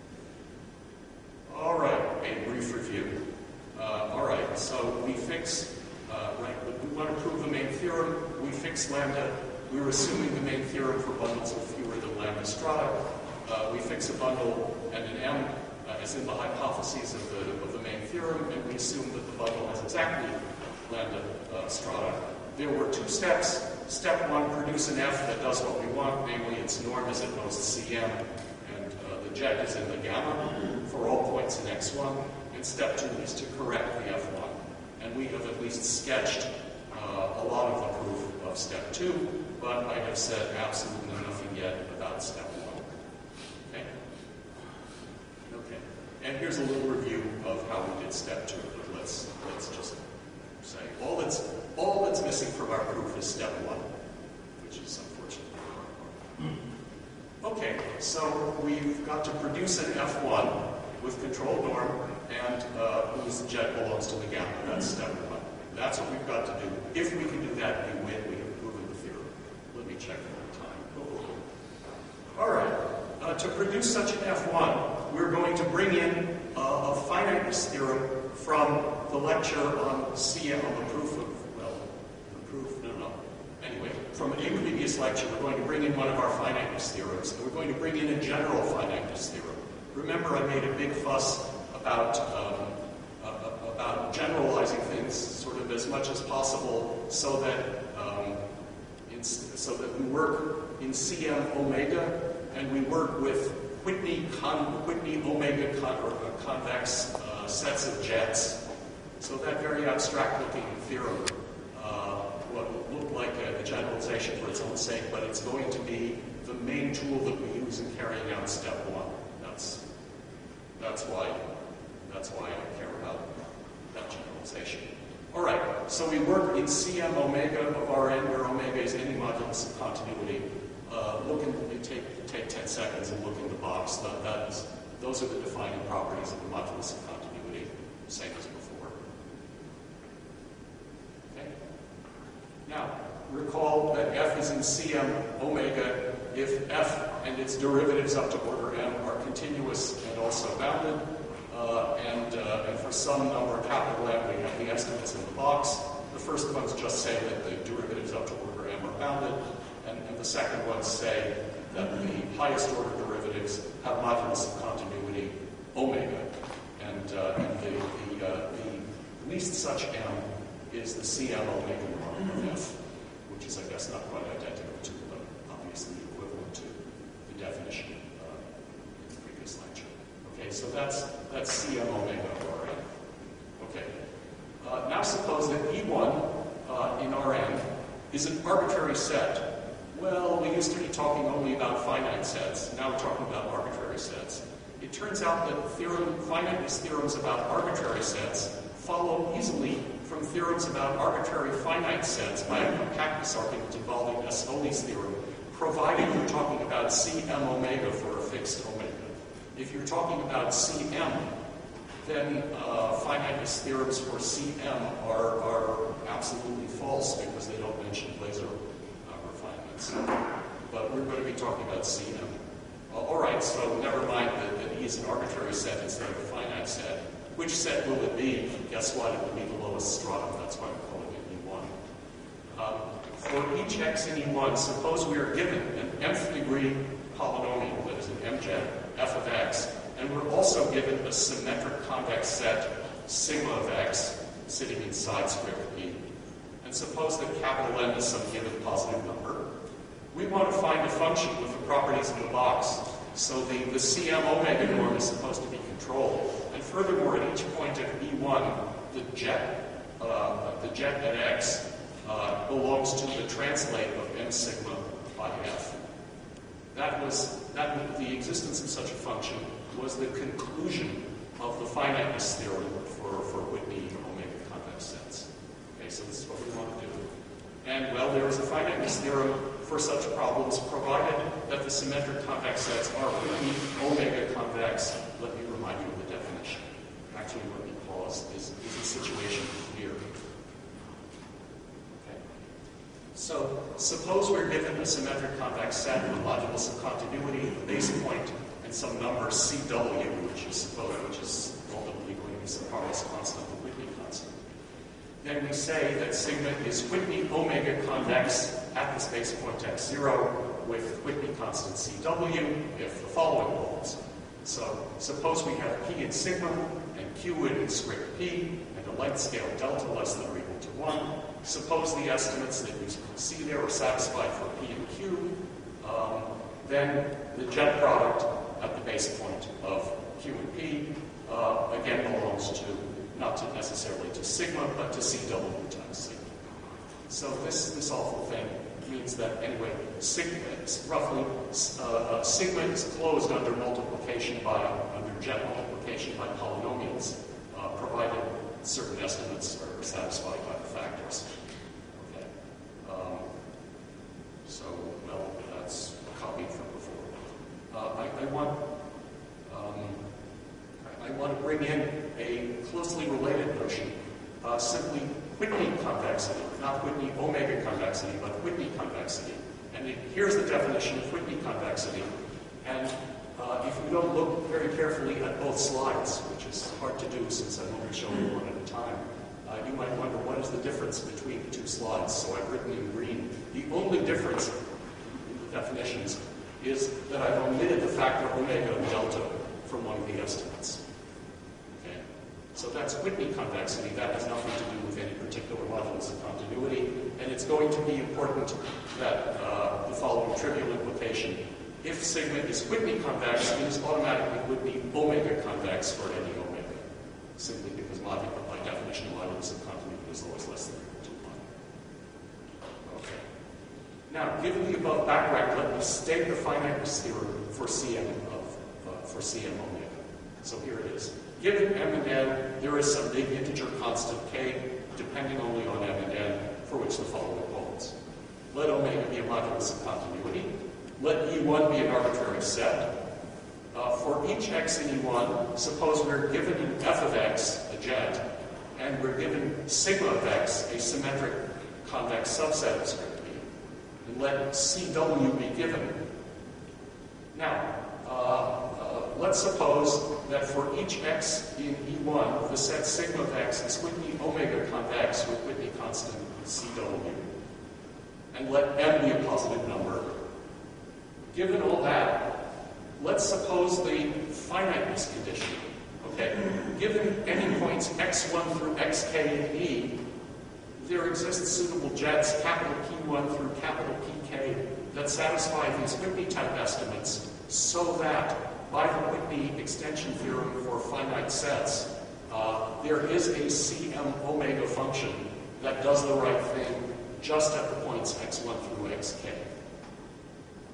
[SPEAKER 1] All right, a brief review. Uh, all right, so we fix, uh, right, we want to prove the main theorem. We fix lambda. We're assuming the main theorem for bundles of fewer than lambda strata. Uh, we fix a bundle and an M uh, is in the hypotheses of the, of the main theorem, and we assume that the bundle has exactly lambda uh, strata. There were two steps. Step one, produce an F that does what we want, namely its norm is at most C M, and uh, the jet is in the gamma for all points in X one. And step two is to correct the F one. And we have at least sketched uh, a lot of the proof of step two, but I have said absolutely nothing yet about step one. Okay? Okay. And here's a little review of how we did step two, but let's let's just say all that's all that's missing from our proof is step one, which is unfortunately the hard part. Okay, so we've got to produce an F one with control norm and uh, whose jet belongs to the gamma. That's step one. That's what we've got to do. If we can do that, we win. We have proven the theorem. Let me check the time. Oh. All right. Uh, to produce such an F one, we're going to bring in uh, a finiteness theorem from the lecture on C M, on the proof of, well, the proof, no, no. Anyway, from a previous lecture, we're going to bring in one of our finiteness theorems, and we're going to bring in a general finiteness theorem. Remember, I made a big fuss about um, uh, about generalizing things sort of as much as possible, so that um, in, so that we work in C M omega, and we work with Whitney con, Whitney omega con, or, uh, convex uh, sets of jets. So that very abstract-looking theorem uh, will look like a, a generalization for its own sake, but it's going to be the main tool that we use in carrying out step one. That's that's why that's why I care about that generalization. All right, so we work in C M omega of Rn, where omega is any modulus of continuity. Uh, look in, you take take ten seconds and look in the box. That, that is, those are the defining properties of the modulus of continuity, same as before. Okay. Now, recall that F is in C M omega if F and its derivatives up to order m are continuous and also bounded, uh, and, uh, and for some number capital M, we have the estimates in the box. The first ones just say that the derivatives up to order m are bounded, and, and the second ones say that the highest order derivatives have modulus of continuity omega, and, uh, and the, the, uh, the least such m is the C M omega norm of F, which is, I guess, not quite identical to, but obviously equivalent to the definition uh, in the previous lecture. Okay, so that's that's C M omega of Rn. Okay. Uh, now suppose that E one uh, in Rn is an arbitrary set. Well, we used to be talking only about finite sets. Now we're talking about arbitrary sets. It turns out that theorem, finiteness theorems about arbitrary sets follow easily from theorems about arbitrary finite sets by a compactness argument involving Ascoli's theorem, provided you're talking about C M omega for a fixed omega. If you're talking about C M, then uh, finiteness theorems for C M are, are absolutely false because they don't mention laser uh, refinements. But we're going to be talking about C M. Uh, all right, so never mind that, that E is an arbitrary set instead of a finite set. Which set will it be? Guess what? It will be the lowest stratum. That's why we're calling it E one. Um, for each x in E one, suppose we are given an nth degree polynomial, that is an M jet, f of x, and we're also given a symmetric convex set, sigma of x, sitting inside square root E. And suppose that capital N is some given positive number. We want to find a function with the properties of the box. So the, the C M omega norm is supposed to be controlled. And furthermore, at each point of E one, the jet, uh, the jet at x uh, belongs to the translate of M sigma by F. That was, that, the existence of such a function was the conclusion of the finiteness theorem for, for Whitney omega convex sets. Okay, so this is what we want to do. And, well, there is a finiteness theorem for such problems, provided that the symmetric convex sets are Whitney omega convex. Let me remind you of the definition. Actually, Whitney clause is, is the situation here. Okay. So, suppose we're given a symmetric convex set with modulus of continuity, the base point, and some number C W, which is supposed, which is ultimately going to be some harmless constant, the Whitney constant. Then we say that sigma is Whitney omega convex at the space point x zero with Whitney constant C W if the following holds. So suppose we have P in sigma and Q in square P and a length scale delta less than or equal to one. Suppose the estimates that you see there are satisfied for P and Q. Um, then the jet product at the base point of Q and P uh, again belongs to, not to necessarily to sigma, but to C W times sigma. So this, this awful thing means that, anyway, sigma is roughly, uh, uh, sigma is closed under multiplication by, under jet multiplication by polynomials, uh, provided certain estimates are satisfied by the factors. Okay. Um, so, well, that's copied from before. Uh, I, I want, um, I, I want to bring in a closely related notion, uh, simply Whitney convexity, not Whitney omega convexity, but Whitney convexity. And it, here's the definition of Whitney convexity. And uh, if we don't look very carefully at both slides, which is hard to do since I'm only showing one at a time, uh, you might wonder what is the difference between the two slides. So I've written in green. The only difference in the definitions is that I've omitted the factor omega and delta from one of the estimates. Okay? So that's Whitney convexity. That has nothing to do with any particular modulus of continuity. And it's going to be important that uh, the following trivial implication: if sigma is Whitney convex, it is automatically Whitney omega convex for any omega, simply because modulus, by definition, modulus of continuity is always less than or equal to one. Okay. Now, given the above background, let me state the finiteness theorem for C M of uh, for C M omega. So here it is. Given M and N, there is some big integer constant k, depending only on M and N, for which the following holds. Let omega be a modulus of continuity. Let E one be an arbitrary set. Uh, for each x in E one, suppose we're given an f of x, a jet, and we're given sigma of x, a symmetric convex subset of square P. And let C W be given. Now, uh, uh, let's suppose that for each x in E one, the set sigma of x is Whitney omega convex with Whitney constant C W. And let M be a positive number. Given all that, let's suppose the finiteness condition. Okay, given any points x one through xk in E, there exist suitable jets, capital P one through capital P K, that satisfy these Whitney type estimates, so that by the Whitney extension theorem for finite sets, uh, there is a C M omega function that does the right thing just at the points x one through xk.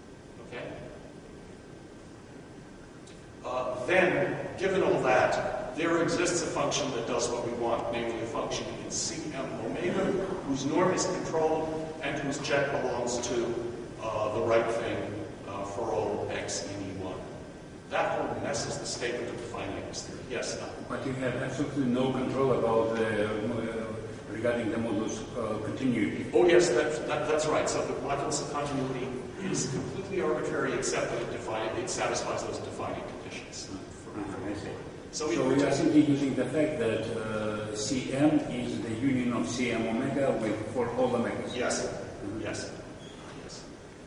[SPEAKER 1] Okay? Uh, then, given all that, there exists a function that does what we want, namely a function in C M omega, whose norm is controlled and whose jet belongs to uh, the right thing uh, for all x in E one. That whole mess is the statement of the finiteness theory. Yes, no.
[SPEAKER 3] But you have absolutely no control about the, uh, regarding the modulus uh, continuity.
[SPEAKER 1] Oh yes, that, that, that's right. So the modulus of continuity is completely arbitrary except that it, define, it satisfies those defining conditions.
[SPEAKER 3] Uh, I see.
[SPEAKER 1] So,
[SPEAKER 3] So we are simply using the fact that uh, C M is the union of C M omega with for all omegas.
[SPEAKER 1] Yes, yes, yes.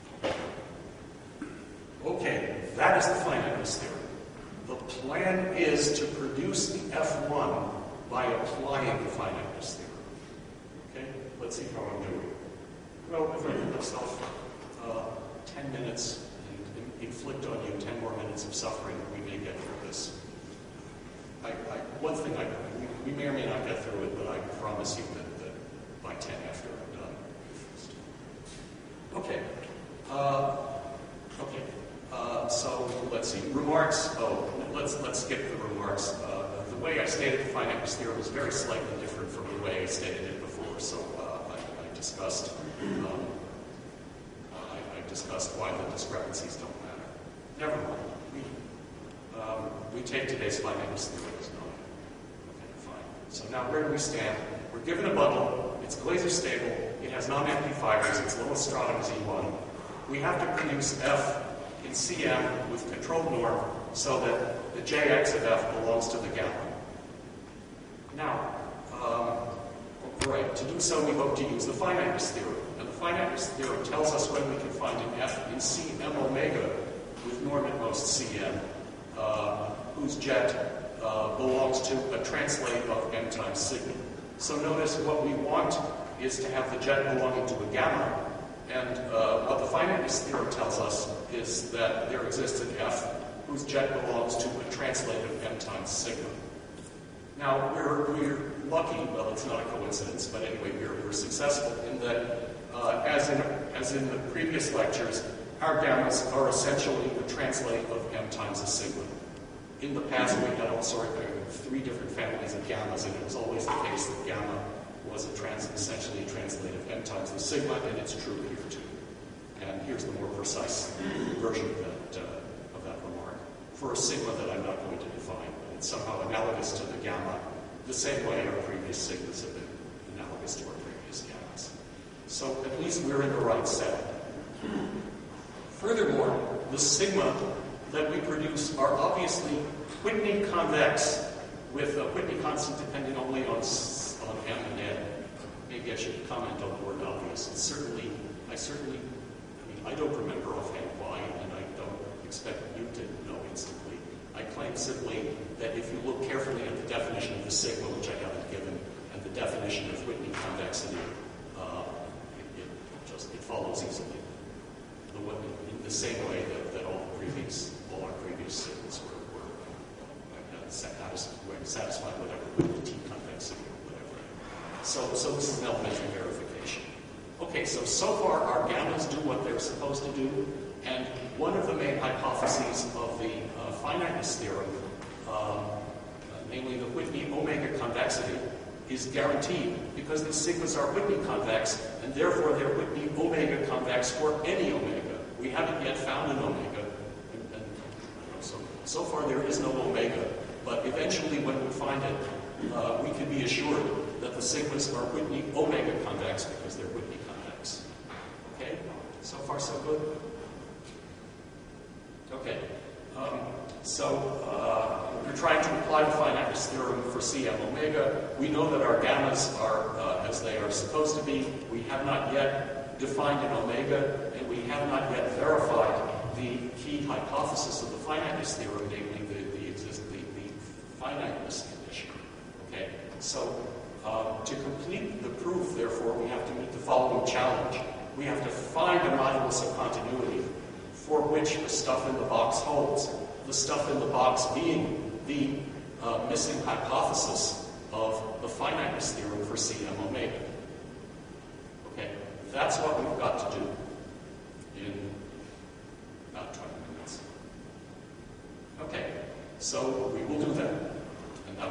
[SPEAKER 1] Okay, that is the finiteness theory. The plan is to produce the F one by applying the finiteness theory. Okay, let's see how I'm doing. Well, if I give myself uh, ten minutes and inflict on you ten more minutes of suffering, we may get through this. I, I, one thing, I, we, we may or may not get through it, but I promise you that, that by ten after I'm done. Okay. Uh, okay. Uh, so let's see. Remarks. Oh, let's let's skip the remarks. Uh, the way I stated the finiteness theorem was very slightly different from the way I stated it before. So uh, I, I discussed um, I, I discussed why the discrepancies don't matter. Never mind. We, Um, we take today's finiteness theory as known. Okay, fine. So now where do we stand? We're given a bundle. It's Glaser stable. It has non-empty fibers. Its lowest stratum is E one. We have to produce F in C M with controlled norm so that the J X of F belongs to the gamma. Now, um, right, to do so we hope to use the finiteness theorem. And the finiteness theorem tells us when we can find an F in C M omega with norm at most C M. Uh, whose jet uh, belongs to a translate of m times sigma. So notice what we want is to have the jet belonging to a gamma, and uh, what the finiteness theorem tells us is that there exists an F whose jet belongs to a translate of m times sigma. Now, we're, we're lucky, well, it's not a coincidence, but anyway, we're, we're successful in that, uh, as, in, as in the previous lectures, our gammas are essentially the translate of m times a sigma. In the past, we had all sorts of three different families of gammas, and it was always the case that gamma was a trans, essentially a translate of m times the sigma, and it's true here too. And here's the more precise version of that, uh, of that remark for a sigma that I'm not going to define, but it's somehow analogous to the gamma, the same way our previous sigmas have been analogous to our previous gammas. So at least we're in the right set. Furthermore, the sigma that we produce are obviously Whitney convex with a Whitney constant depending only on, on m and n. Maybe I should comment on the word obvious. It's certainly, I certainly, I mean, I don't remember offhand why, and I don't expect you to know instantly. I claim simply that if you look carefully at the definition of the sigma, which I haven't given, and the definition of Whitney convexity, uh, it, it just it follows easily. The way, in the same way that, that all the previous, all our previous sigmas were, were uh, satisfied, satisfied whatever with the T convexity or whatever. So, so this is an elementary verification. Okay, so so far our gammas do what they're supposed to do, and one of the main hypotheses of the uh, finiteness theorem, um, uh, namely the Whitney omega convexity, is guaranteed because the sigmas are Whitney convex, and therefore they're Whitney omega convex for any omega. We haven't yet found an omega, and, and so, so far there is no omega, but eventually when we find it, uh, we can be assured that the sigmas are Whitney omega convex because they're Whitney convex. Okay? So far so good? Okay. Um, so uh, we're trying to apply the finiteness theorem for C M omega. We know that our gammas are uh, as they are supposed to be. We have not yet defined an omega, and we have not yet verified the key hypothesis of the finiteness theorem, namely the, the, exist, the, the finiteness condition. Okay? So um, to complete the proof, therefore, we have to meet the following challenge. We have to find a modulus of continuity for which the stuff in the box holds. The stuff in the box being the uh, missing hypothesis of the finiteness theorem for C M omega. Okay, that's what we've got to do in about twenty minutes. Okay, so we will do that. And that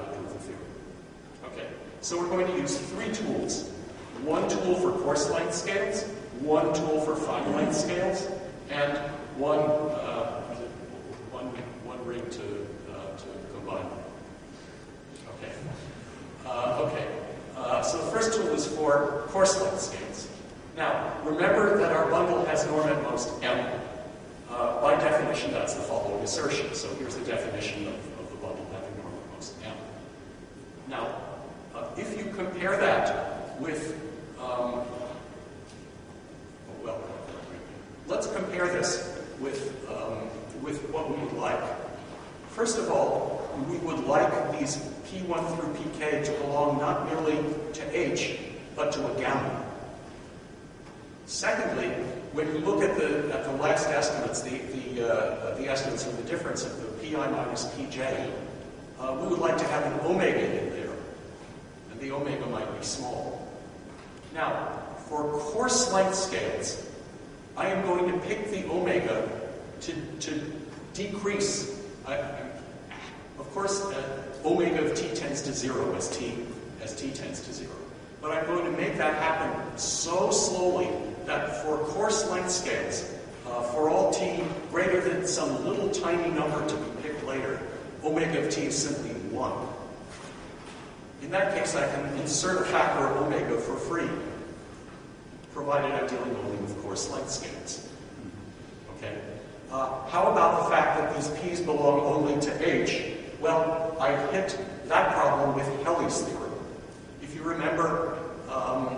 [SPEAKER 1] So we're going to use three tools. One tool for coarse length scales, one tool for fine length scales, and one uh, one one ring to uh, to combine. Okay. Uh, okay. Uh, so the first tool is for coarse length scales. Now, remember that our bundle has norm at most M. Uh, by definition, that's the following assertion. So here's the definition of, of the bundle having norm at most M. Now, uh, if you compare that with, um, well, let's compare this with, um, with what we would like. First of all, we would like these P one through P K to belong not merely to H, but to a gamma. Secondly, when you look at the at the last estimates, the the, uh, the estimates of the difference of the Pi minus Pj, uh, we would like to have an omega in there, and the omega might be small. Now, for coarse length scales, I am going to pick the omega to to decrease. I, of course, uh, omega of t tends to zero as t as t tends to zero, but I'm going to make that happen so slowly that for coarse length scales, uh, for all t greater than some little tiny number to be picked later, omega of t is simply one. In that case, I can insert a factor of omega for free, provided I'm dealing only with coarse length scales. Okay. Uh, how about the fact that these p's belong only to H? Well, I hit that problem with Helly's theorem. If you remember, um,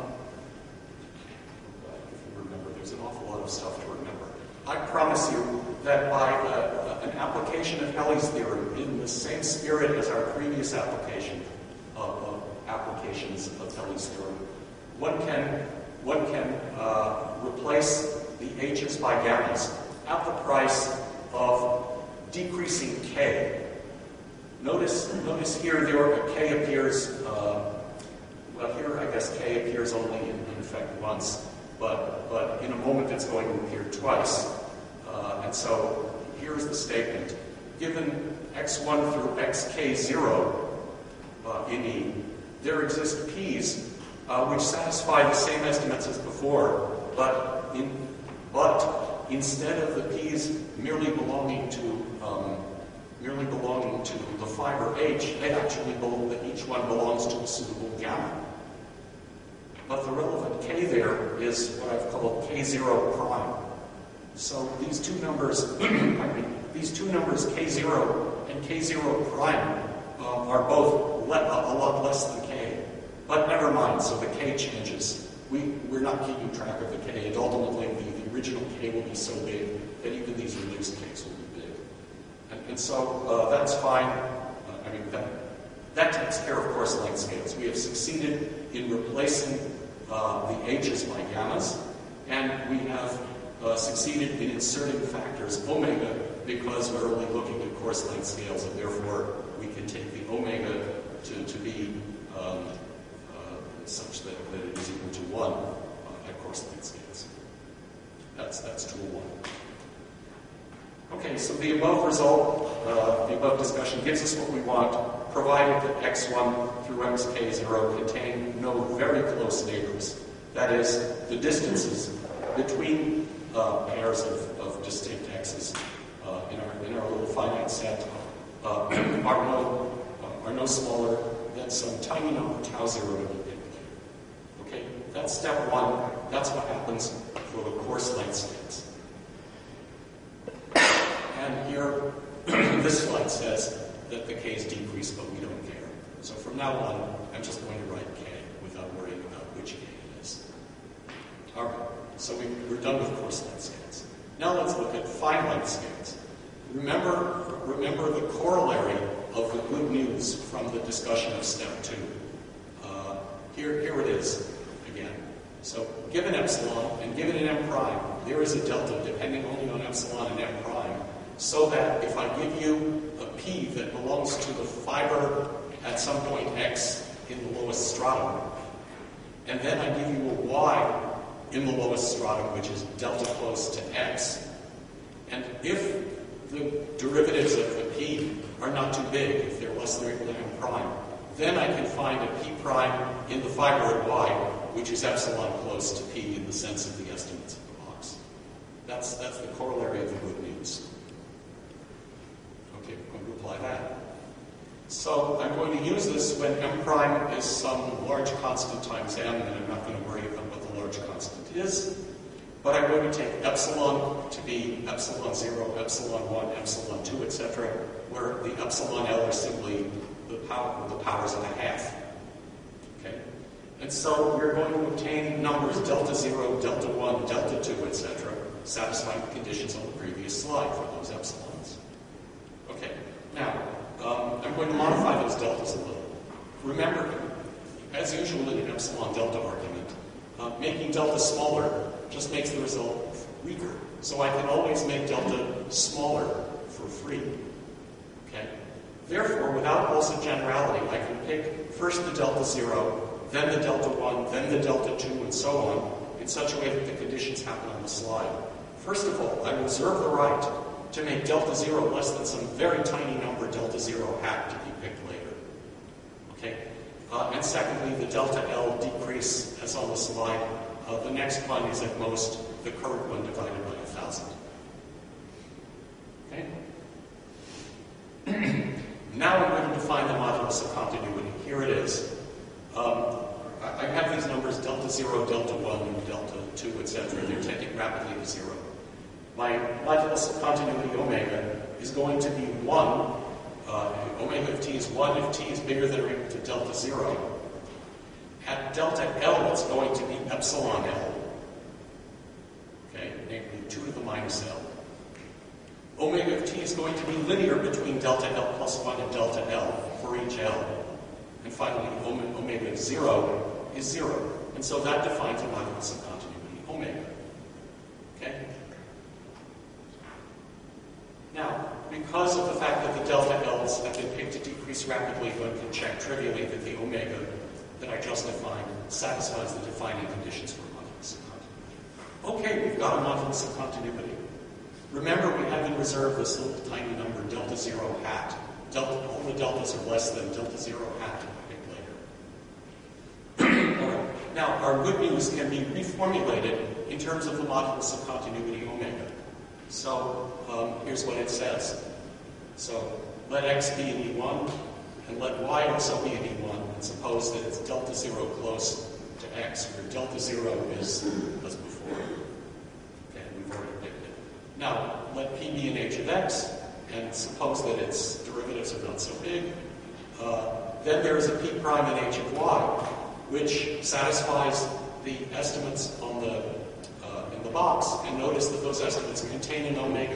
[SPEAKER 1] if you remember, there's an awful lot of stuff to remember. I promise you that by uh, an application of Helly's theorem in the same spirit as our previous application of, of applications of Helly's theorem, one can one can uh, replace the H's by gammas at the price of decreasing K. Notice, notice here, there K appears, uh, well here I guess K appears only in, in effect once, but, but in a moment it's going to appear twice. Uh, and so here's the statement. Given x one through x k zero uh, in E, there exist P's uh, which satisfy the same estimates as before, but, in, but instead of the P's merely belonging to um, merely belonging to the fiber H, they actually belong, that each one belongs to a suitable gamma. But the relevant K there is what I've called K zero prime. So these two numbers, pardon me, these two numbers K zero and K zero prime uh, are both le a lot less than K. But never mind, so the K changes. We, we're not keeping track of the K, and ultimately the, the original K will be so big that even these reduced Ks will be big. And, and so uh, that's fine. Uh, I mean, that, that takes care of coarse length scales. We have succeeded in replacing uh, the H's by gammas, and we have uh, succeeded in inserting factors omega because we're only looking at coarse length scales, and therefore we can take the omega to, to be um, uh, such that, that it is equal to one uh, at coarse length scales. That's, that's tool one. Okay, so the above result, uh, the above discussion gives us what we want, provided that x one through x k zero contain no very close neighbors. That is, the distances between uh, pairs of, of distinct x's uh, in, our, in our little finite set uh, are, no, uh, are no smaller than some tiny number tau zero to be picked. Okay, that's step one. That's what happens for the coarse length scales. And here, this slide says that the k's decrease, but we don't care. So from now on, I'm just going to write k without worrying about which k it is. All right, so we, we're done with coarse length scales. Now let's look at fine length scales. Remember, remember the corollary of the good news from the discussion of step two. Uh, here, here it is again. So given epsilon and given an m prime, there is a delta depending only on epsilon and m prime, so that if I give you a p that belongs to the fiber at some point x in the lowest stratum, and then I give you a y in the lowest stratum, which is delta close to x, and if the derivatives of the p are not too big, if they're less than or equal to m prime, then I can find a p prime in the fibroid y, which is epsilon close to p in the sense of the estimates of the box. That's, that's the corollary of the good news. Okay, we're going to apply that. So I'm going to use this when m prime is some large constant times m, and I'm not going to worry about what the large constant is. But I'm going to take epsilon to be epsilon zero, epsilon one, epsilon two, et cetera, where the epsilon L are simply the, power, the powers of a half. Okay? And so we're going to obtain numbers delta zero, delta one, delta two, et cetera, satisfying the conditions on the previous slide for those epsilons. Okay, now, um, I'm going to modify those deltas a little. Remember, as usual in an epsilon delta argument, uh, making delta smaller just makes the result weaker. So I can always make delta smaller for free. Okay? Therefore, without loss of generality, I can pick first the delta zero, then the delta one, then the delta two, and so on, in such a way that the conditions happen on the slide. First of all, I reserve the right to make delta zero less than some very tiny number, delta zero hat, to be picked later. Okay? Uh, and secondly, the delta L decrease, as on the slide. Uh, the next one is at most the current one divided by a thousand. Okay? Now I'm going to define the modulus of continuity. Here it is. Um, I, I have these numbers delta zero, delta one, delta two, et cetera. They're taking rapidly to zero. My modulus of continuity omega is going to be one. Uh, omega of t is one if t is bigger than or equal to delta zero. At delta L, it's going to be epsilon L. Okay, namely two to the minus L. Omega of t is going to be linear between delta L plus one and delta L for each L. And finally, omega of zero is zero. And so that defines a modulus of continuity omega. Okay? Now, because of the fact that the delta L's have been picked to decrease rapidly, one can check trivially that the omega that I just defined satisfies the defining conditions for modulus of continuity. Okay, we've got a modulus of continuity. Remember, we haven't reserved this little tiny number, delta zero hat. Delta, all the deltas are less than delta zero hat to pick later. All right. Now, our good news can be reformulated in terms of the modulus of continuity omega. So, um, here's what it says. So, let x be in E one, and let y also be in E one, and suppose that it's delta zero close to x, where delta zero is as before. Okay, we've already picked it. Now, let p be in h of x, and suppose that its derivatives are not so big. Uh, then there is a p prime in h of y, which satisfies the estimates on the uh, in the box, and notice that those estimates contain an omega.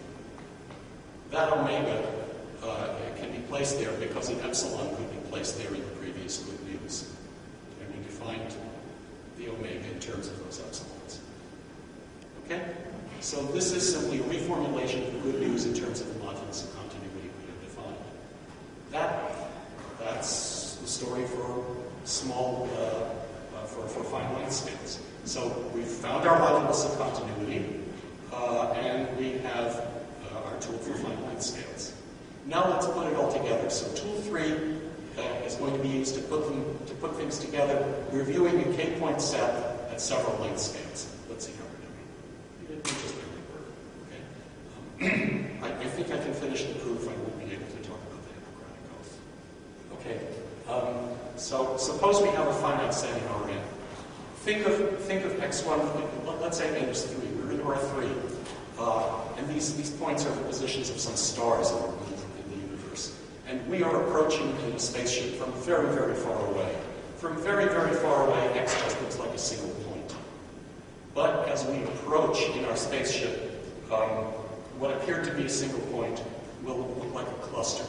[SPEAKER 1] That omega uh, can be placed there because an epsilon could be placed there in the previous good news. And we defined the omega in terms of those epsilons. Okay? So this is simply a reformulation of the good news in terms of the modulus of continuity we have defined. That, that's the story for small, uh, uh, for, for fine length scales. So we've found our modulus of continuity, uh, and we have uh, our tool for fine length scales. Now let's put it all together. So tool three uh, is going to be used to put them to put things together, reviewing a k-point set at several length scales. Let's see how we're doing. It just barely worked. Okay. Um, I, I think I can finish the proof. I won't be able to talk about the Hippocratic Oath. Okay. Um, so suppose we have a finite set in R n. Think of think of x one. Let's say n is three. We're in R three, uh, and these these points are the positions of some stars in the, in the universe. And we are approaching in a spaceship from very very far away. From very very far away, x just looks like a single point. But as we approach in our spaceship, um, what appeared to be a single point will look like a cluster,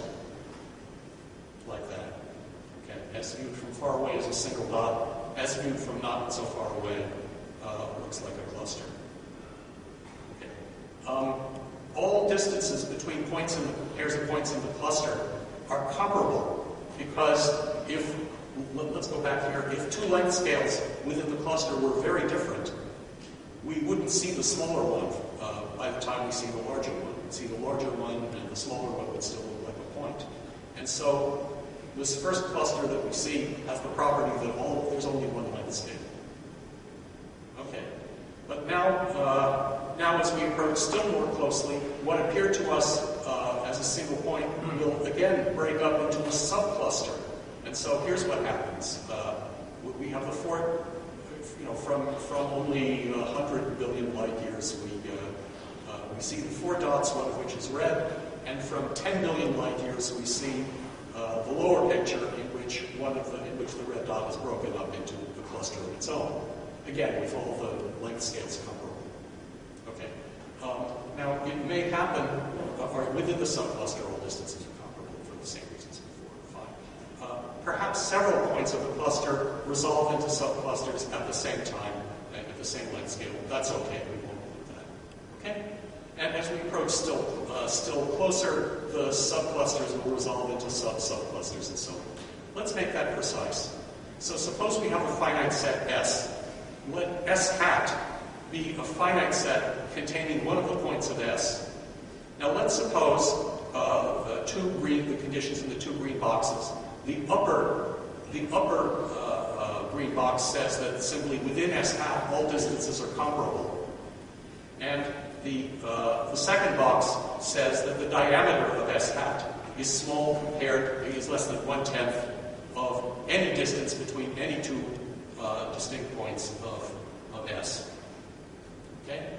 [SPEAKER 1] like that. Okay, as viewed from far away as a single dot. As viewed from not so far away, uh, looks like a cluster. Okay. Um, all distances between points in the pairs of points in the cluster are comparable because if, let's go back here, if two length scales within the cluster were very different, we wouldn't see the smaller one uh, by the time we see the larger one. We'd see the larger one and the smaller one would still look like a point. And so This first cluster that we see has the property that all there's only one length scale. Okay, but now, uh, now as we approach still more closely, what appeared to us uh, as a single point will again break up into a subcluster. And so here's what happens: uh, we have the four, you know, from from only a hundred billion light years, we uh, uh, we see the four dots, one of which is red, and from ten billion light years, we see Uh, the lower picture in which one of the in which the red dot is broken up into a cluster of its own. Again, with all the length scales comparable. Okay. Um, now it may happen, uh, or within the subcluster, all distances are comparable for the same reasons before. Fine. Uh, perhaps several points of the cluster resolve into subclusters at the same time and at the same length scale. That's okay. We won't do that. Okay. And as we approach still uh, still closer, the subclusters will resolve into sub-subclusters and so on. Let's make that precise. So suppose we have a finite set S. Let S hat be a finite set containing one of the points of S. Now let's suppose uh, the two green, the conditions in the two green boxes. The upper, the upper uh, uh, green box says that simply within S hat, all distances are comparable. And The, uh, the second box says that the diameter of S hat is small compared, is less than one-tenth of any distance between any two uh, distinct points of, of S. Okay?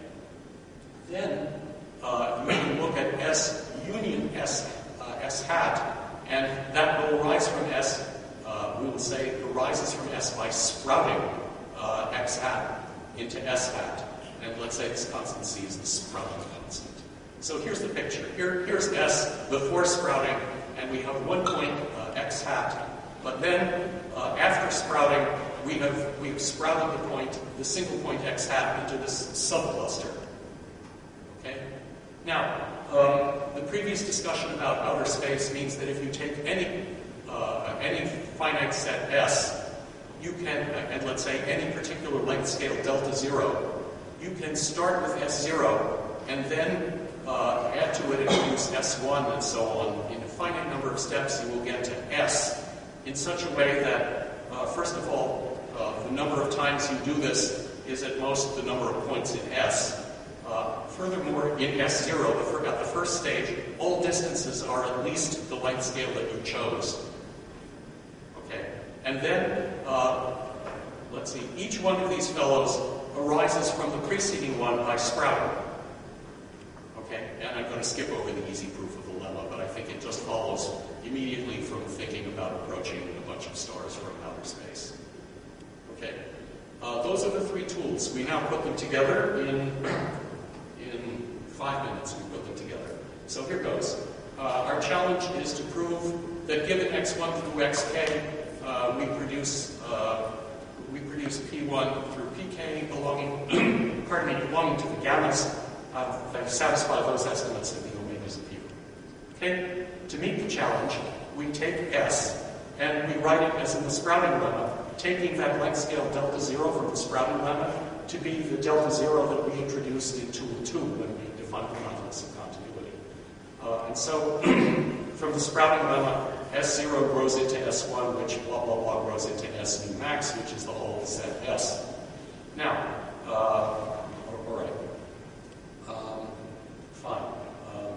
[SPEAKER 1] Then uh, you can look at S union S, uh, S hat, and that will arise from S, uh, we will say it arises from S by sprouting uh, X hat into S hat. And let's say this constant C is the sprouting constant. So here's the picture. Here, here's S before sprouting, and we have one point uh, X hat. But then, uh, after sprouting, we have we've sprouted the point, the single point X hat, into this subcluster. Okay. Now, um, the previous discussion about outer space means that if you take any uh, any finite set S, you can, and let's say any particular length scale delta zero. You can start with S zero and then uh, add to it and use S one and so on. In a finite number of steps, you will get to S in such a way that, uh, first of all, uh, the number of times you do this is at most the number of points in S. Uh, furthermore, in S zero, at the first stage, all distances are at least the length scale that you chose. Okay, and then, uh, let's see, each one of these fellows arises from the preceding one by sprouting. Okay, and I'm going to skip over the easy proof of the lemma, but I think it just follows immediately from thinking about approaching a bunch of stars from outer space. Okay, uh, those are the three tools. We now put them together in, in five minutes. We put them together. So here goes. Uh, our challenge is to prove that given x one through xk, uh, we produce uh, we produce P one through Pk belonging, pardon me, belonging to the gammas uh, that satisfy those estimates that the omegas appear. Okay? To meet the challenge, we take S and we write it as in the sprouting lemma, taking that length scale delta zero from the sprouting lemma to be the delta zero that we introduced in tool two when we defined the modulus of continuity. Uh, and so, from the sprouting lemma, S zero grows into S one, which blah, blah, blah grows into S nu max, which is the whole set S. Now, uh, all right, um, fine. Um,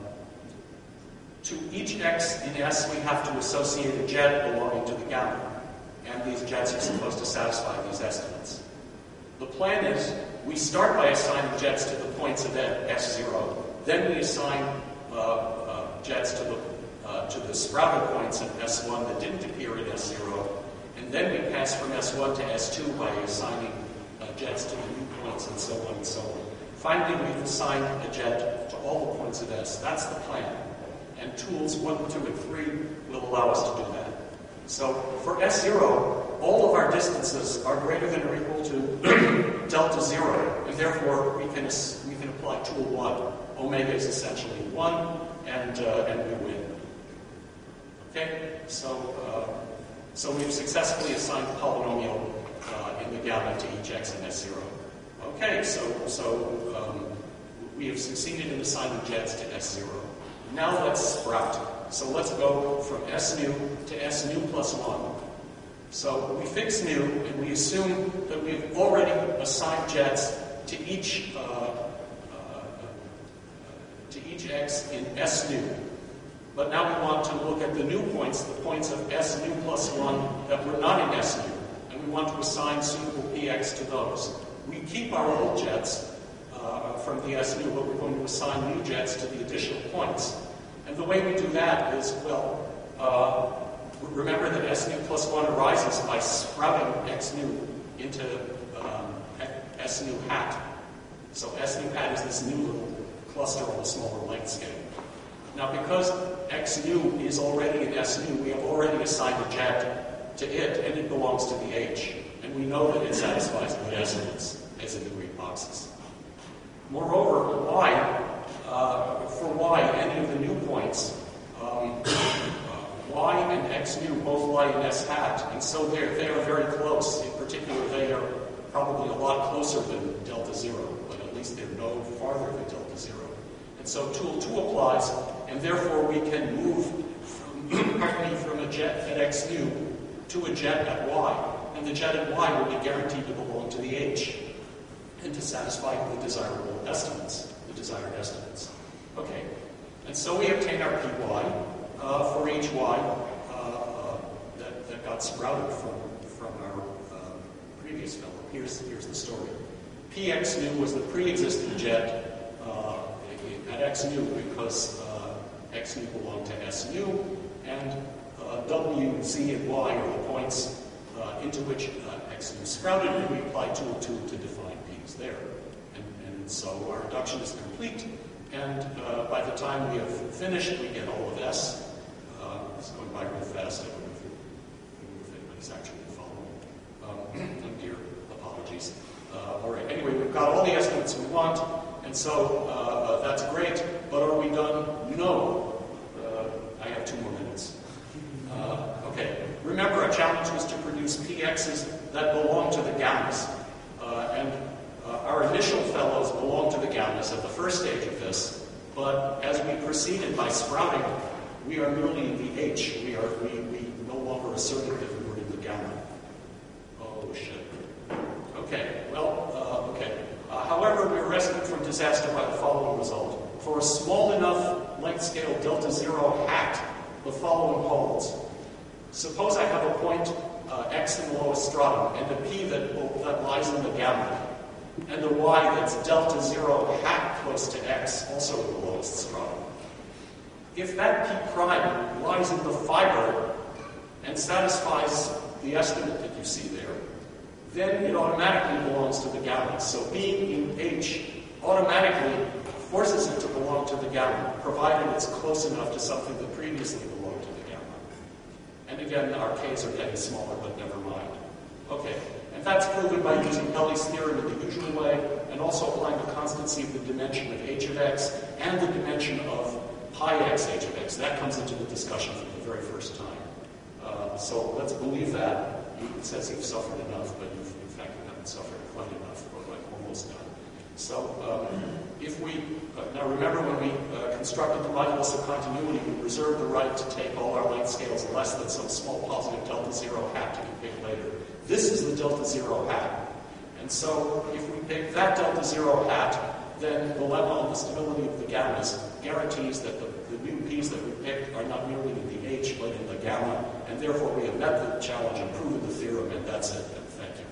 [SPEAKER 1] to each X in S, we have to associate a jet belonging to the gamma, and these jets are supposed to satisfy these estimates. The plan is, we start by assigning jets to the points of S zero, then we assign uh, uh, jets to the Uh, to the sprouted points of S one that didn't appear in S zero, and then we pass from S one to S two by assigning uh, jets to the new points and so on and so on. Finally, we've assigned a jet to all the points of S. That's the plan. And tools one, two, and three will allow us to do that. So for S zero, all of our distances are greater than or equal to delta zero, and therefore we can, we can apply tool one. Omega is essentially one, and, uh, and we win. Okay, so uh, so we've successfully assigned a polynomial uh, in the gamma to each x in S zero. Okay, so so um, we have succeeded in assigning jets to S zero. Now let's sprout. So let's go from S nu to S nu plus one. So we fix nu, and we assume that we've already assigned jets to each uh, uh, to each x in S nu. But now we want to look at the new points, the points of S nu plus one that were not in S nu, and we want to assign suitable px to those. We keep our old jets uh, from the S nu, but we're going to assign new jets to the additional points. And the way we do that is, well, uh, remember that S nu plus one arises by sprouting x nu into um, S nu hat. So S nu hat is this new little cluster on a smaller length scale. Now, because x nu is already in S nu, we have already assigned a jet to it, and it belongs to the H. And we know that it satisfies the estimates as in the Greek boxes. Moreover, y, uh, for y, any of the new points, um, uh, y and x nu both lie in S hat, and so they're, they are very close. In particular, they are probably a lot closer than delta zero, but at least they're no farther than delta zero. And so tool two applies, and therefore we can move from, from a jet at x nu to a jet at y, and the jet at y will be guaranteed to belong to the H and to satisfy the desirable estimates, the desired estimates. Okay, and so we obtain our Py uh, for each y uh, uh, that, that got sprouted from, from our uh, previous fellow. Here's, here's the story. Px nu was the pre-existing jet uh, at x nu because uh, x nu belonged to S nu, and uh, W, Z, and Y are the points uh, into which uh, x nu sprouted, and we apply tool two to define P's there. And, and so our reduction is complete, and uh, by the time we have finished, we get all of S. Uh, it's going by real fast. I don't know if, you, I don't know if anybody's actually following. Um, oh dear, apologies. Uh, all right, anyway, we've got all the estimates we want, and so uh, that's great, but are we done? No. Uh, I have two more minutes. Uh, okay, remember our challenge was to produce P X's that belong to the gammas, uh, and uh, our initial fellows belong to the gammas at the first stage of this, but as we proceeded by sprouting, we are merely in the H. We are we, we no longer asserted that we were in the gamma. Oh, shit. Okay, well, uh, okay. Uh, however, we are rescued from disaster by the following result. For a small enough length scale delta zero hat, the following holds. Suppose I have a point uh, x in the lowest stratum and a p that, will, that lies in the gamma, and a y that's delta zero hat close to x, also in the lowest stratum. If that p prime lies in the fiber and satisfies the estimate that you see there, then it automatically belongs to the gamma. So being in H automatically forces it to belong to the gamma, provided it's close enough to something that previously belonged to the gamma. And again, our k's are getting smaller, but never mind. Okay, and that's proven by using Pelly's theorem in the usual way, and also applying the constancy of the dimension of h of x and the dimension of pi x h of x. That comes into the discussion for the very first time. Uh, so let's believe that. It says you've suffered enough, but you've, in fact you haven't suffered quite enough, or like almost done. So um, if we, uh, now remember when we uh, constructed the modulus of continuity, we reserved the right to take all our length scales less than some small positive delta zero hat to be picked later. This is the delta zero hat. And so if we pick that delta zero hat, then the lemma on the stability of the gammas guarantees that the, the new p's that we picked are not merely in the H, but in the gamma, and therefore we have met the challenge and proven the theorem, and that's it. And thank you.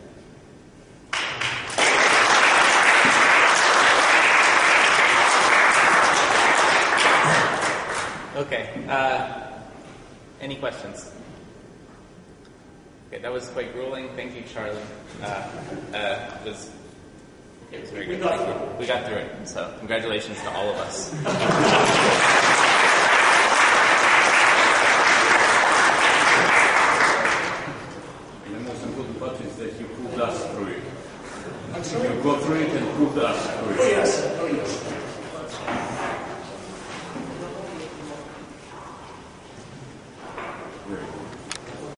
[SPEAKER 4] Okay. Uh, any questions? Okay, that was quite grueling. Thank you, Charlie. Uh, uh, it was, it was very
[SPEAKER 1] We
[SPEAKER 4] good.
[SPEAKER 1] got
[SPEAKER 4] Thank
[SPEAKER 1] through
[SPEAKER 4] you. We got through it. So congratulations to all of us.
[SPEAKER 3] And the most important part is that you proved us through it.
[SPEAKER 1] I'm sorry?
[SPEAKER 3] You go through it and proved us through it.
[SPEAKER 1] Oh, yes. Oh, yes.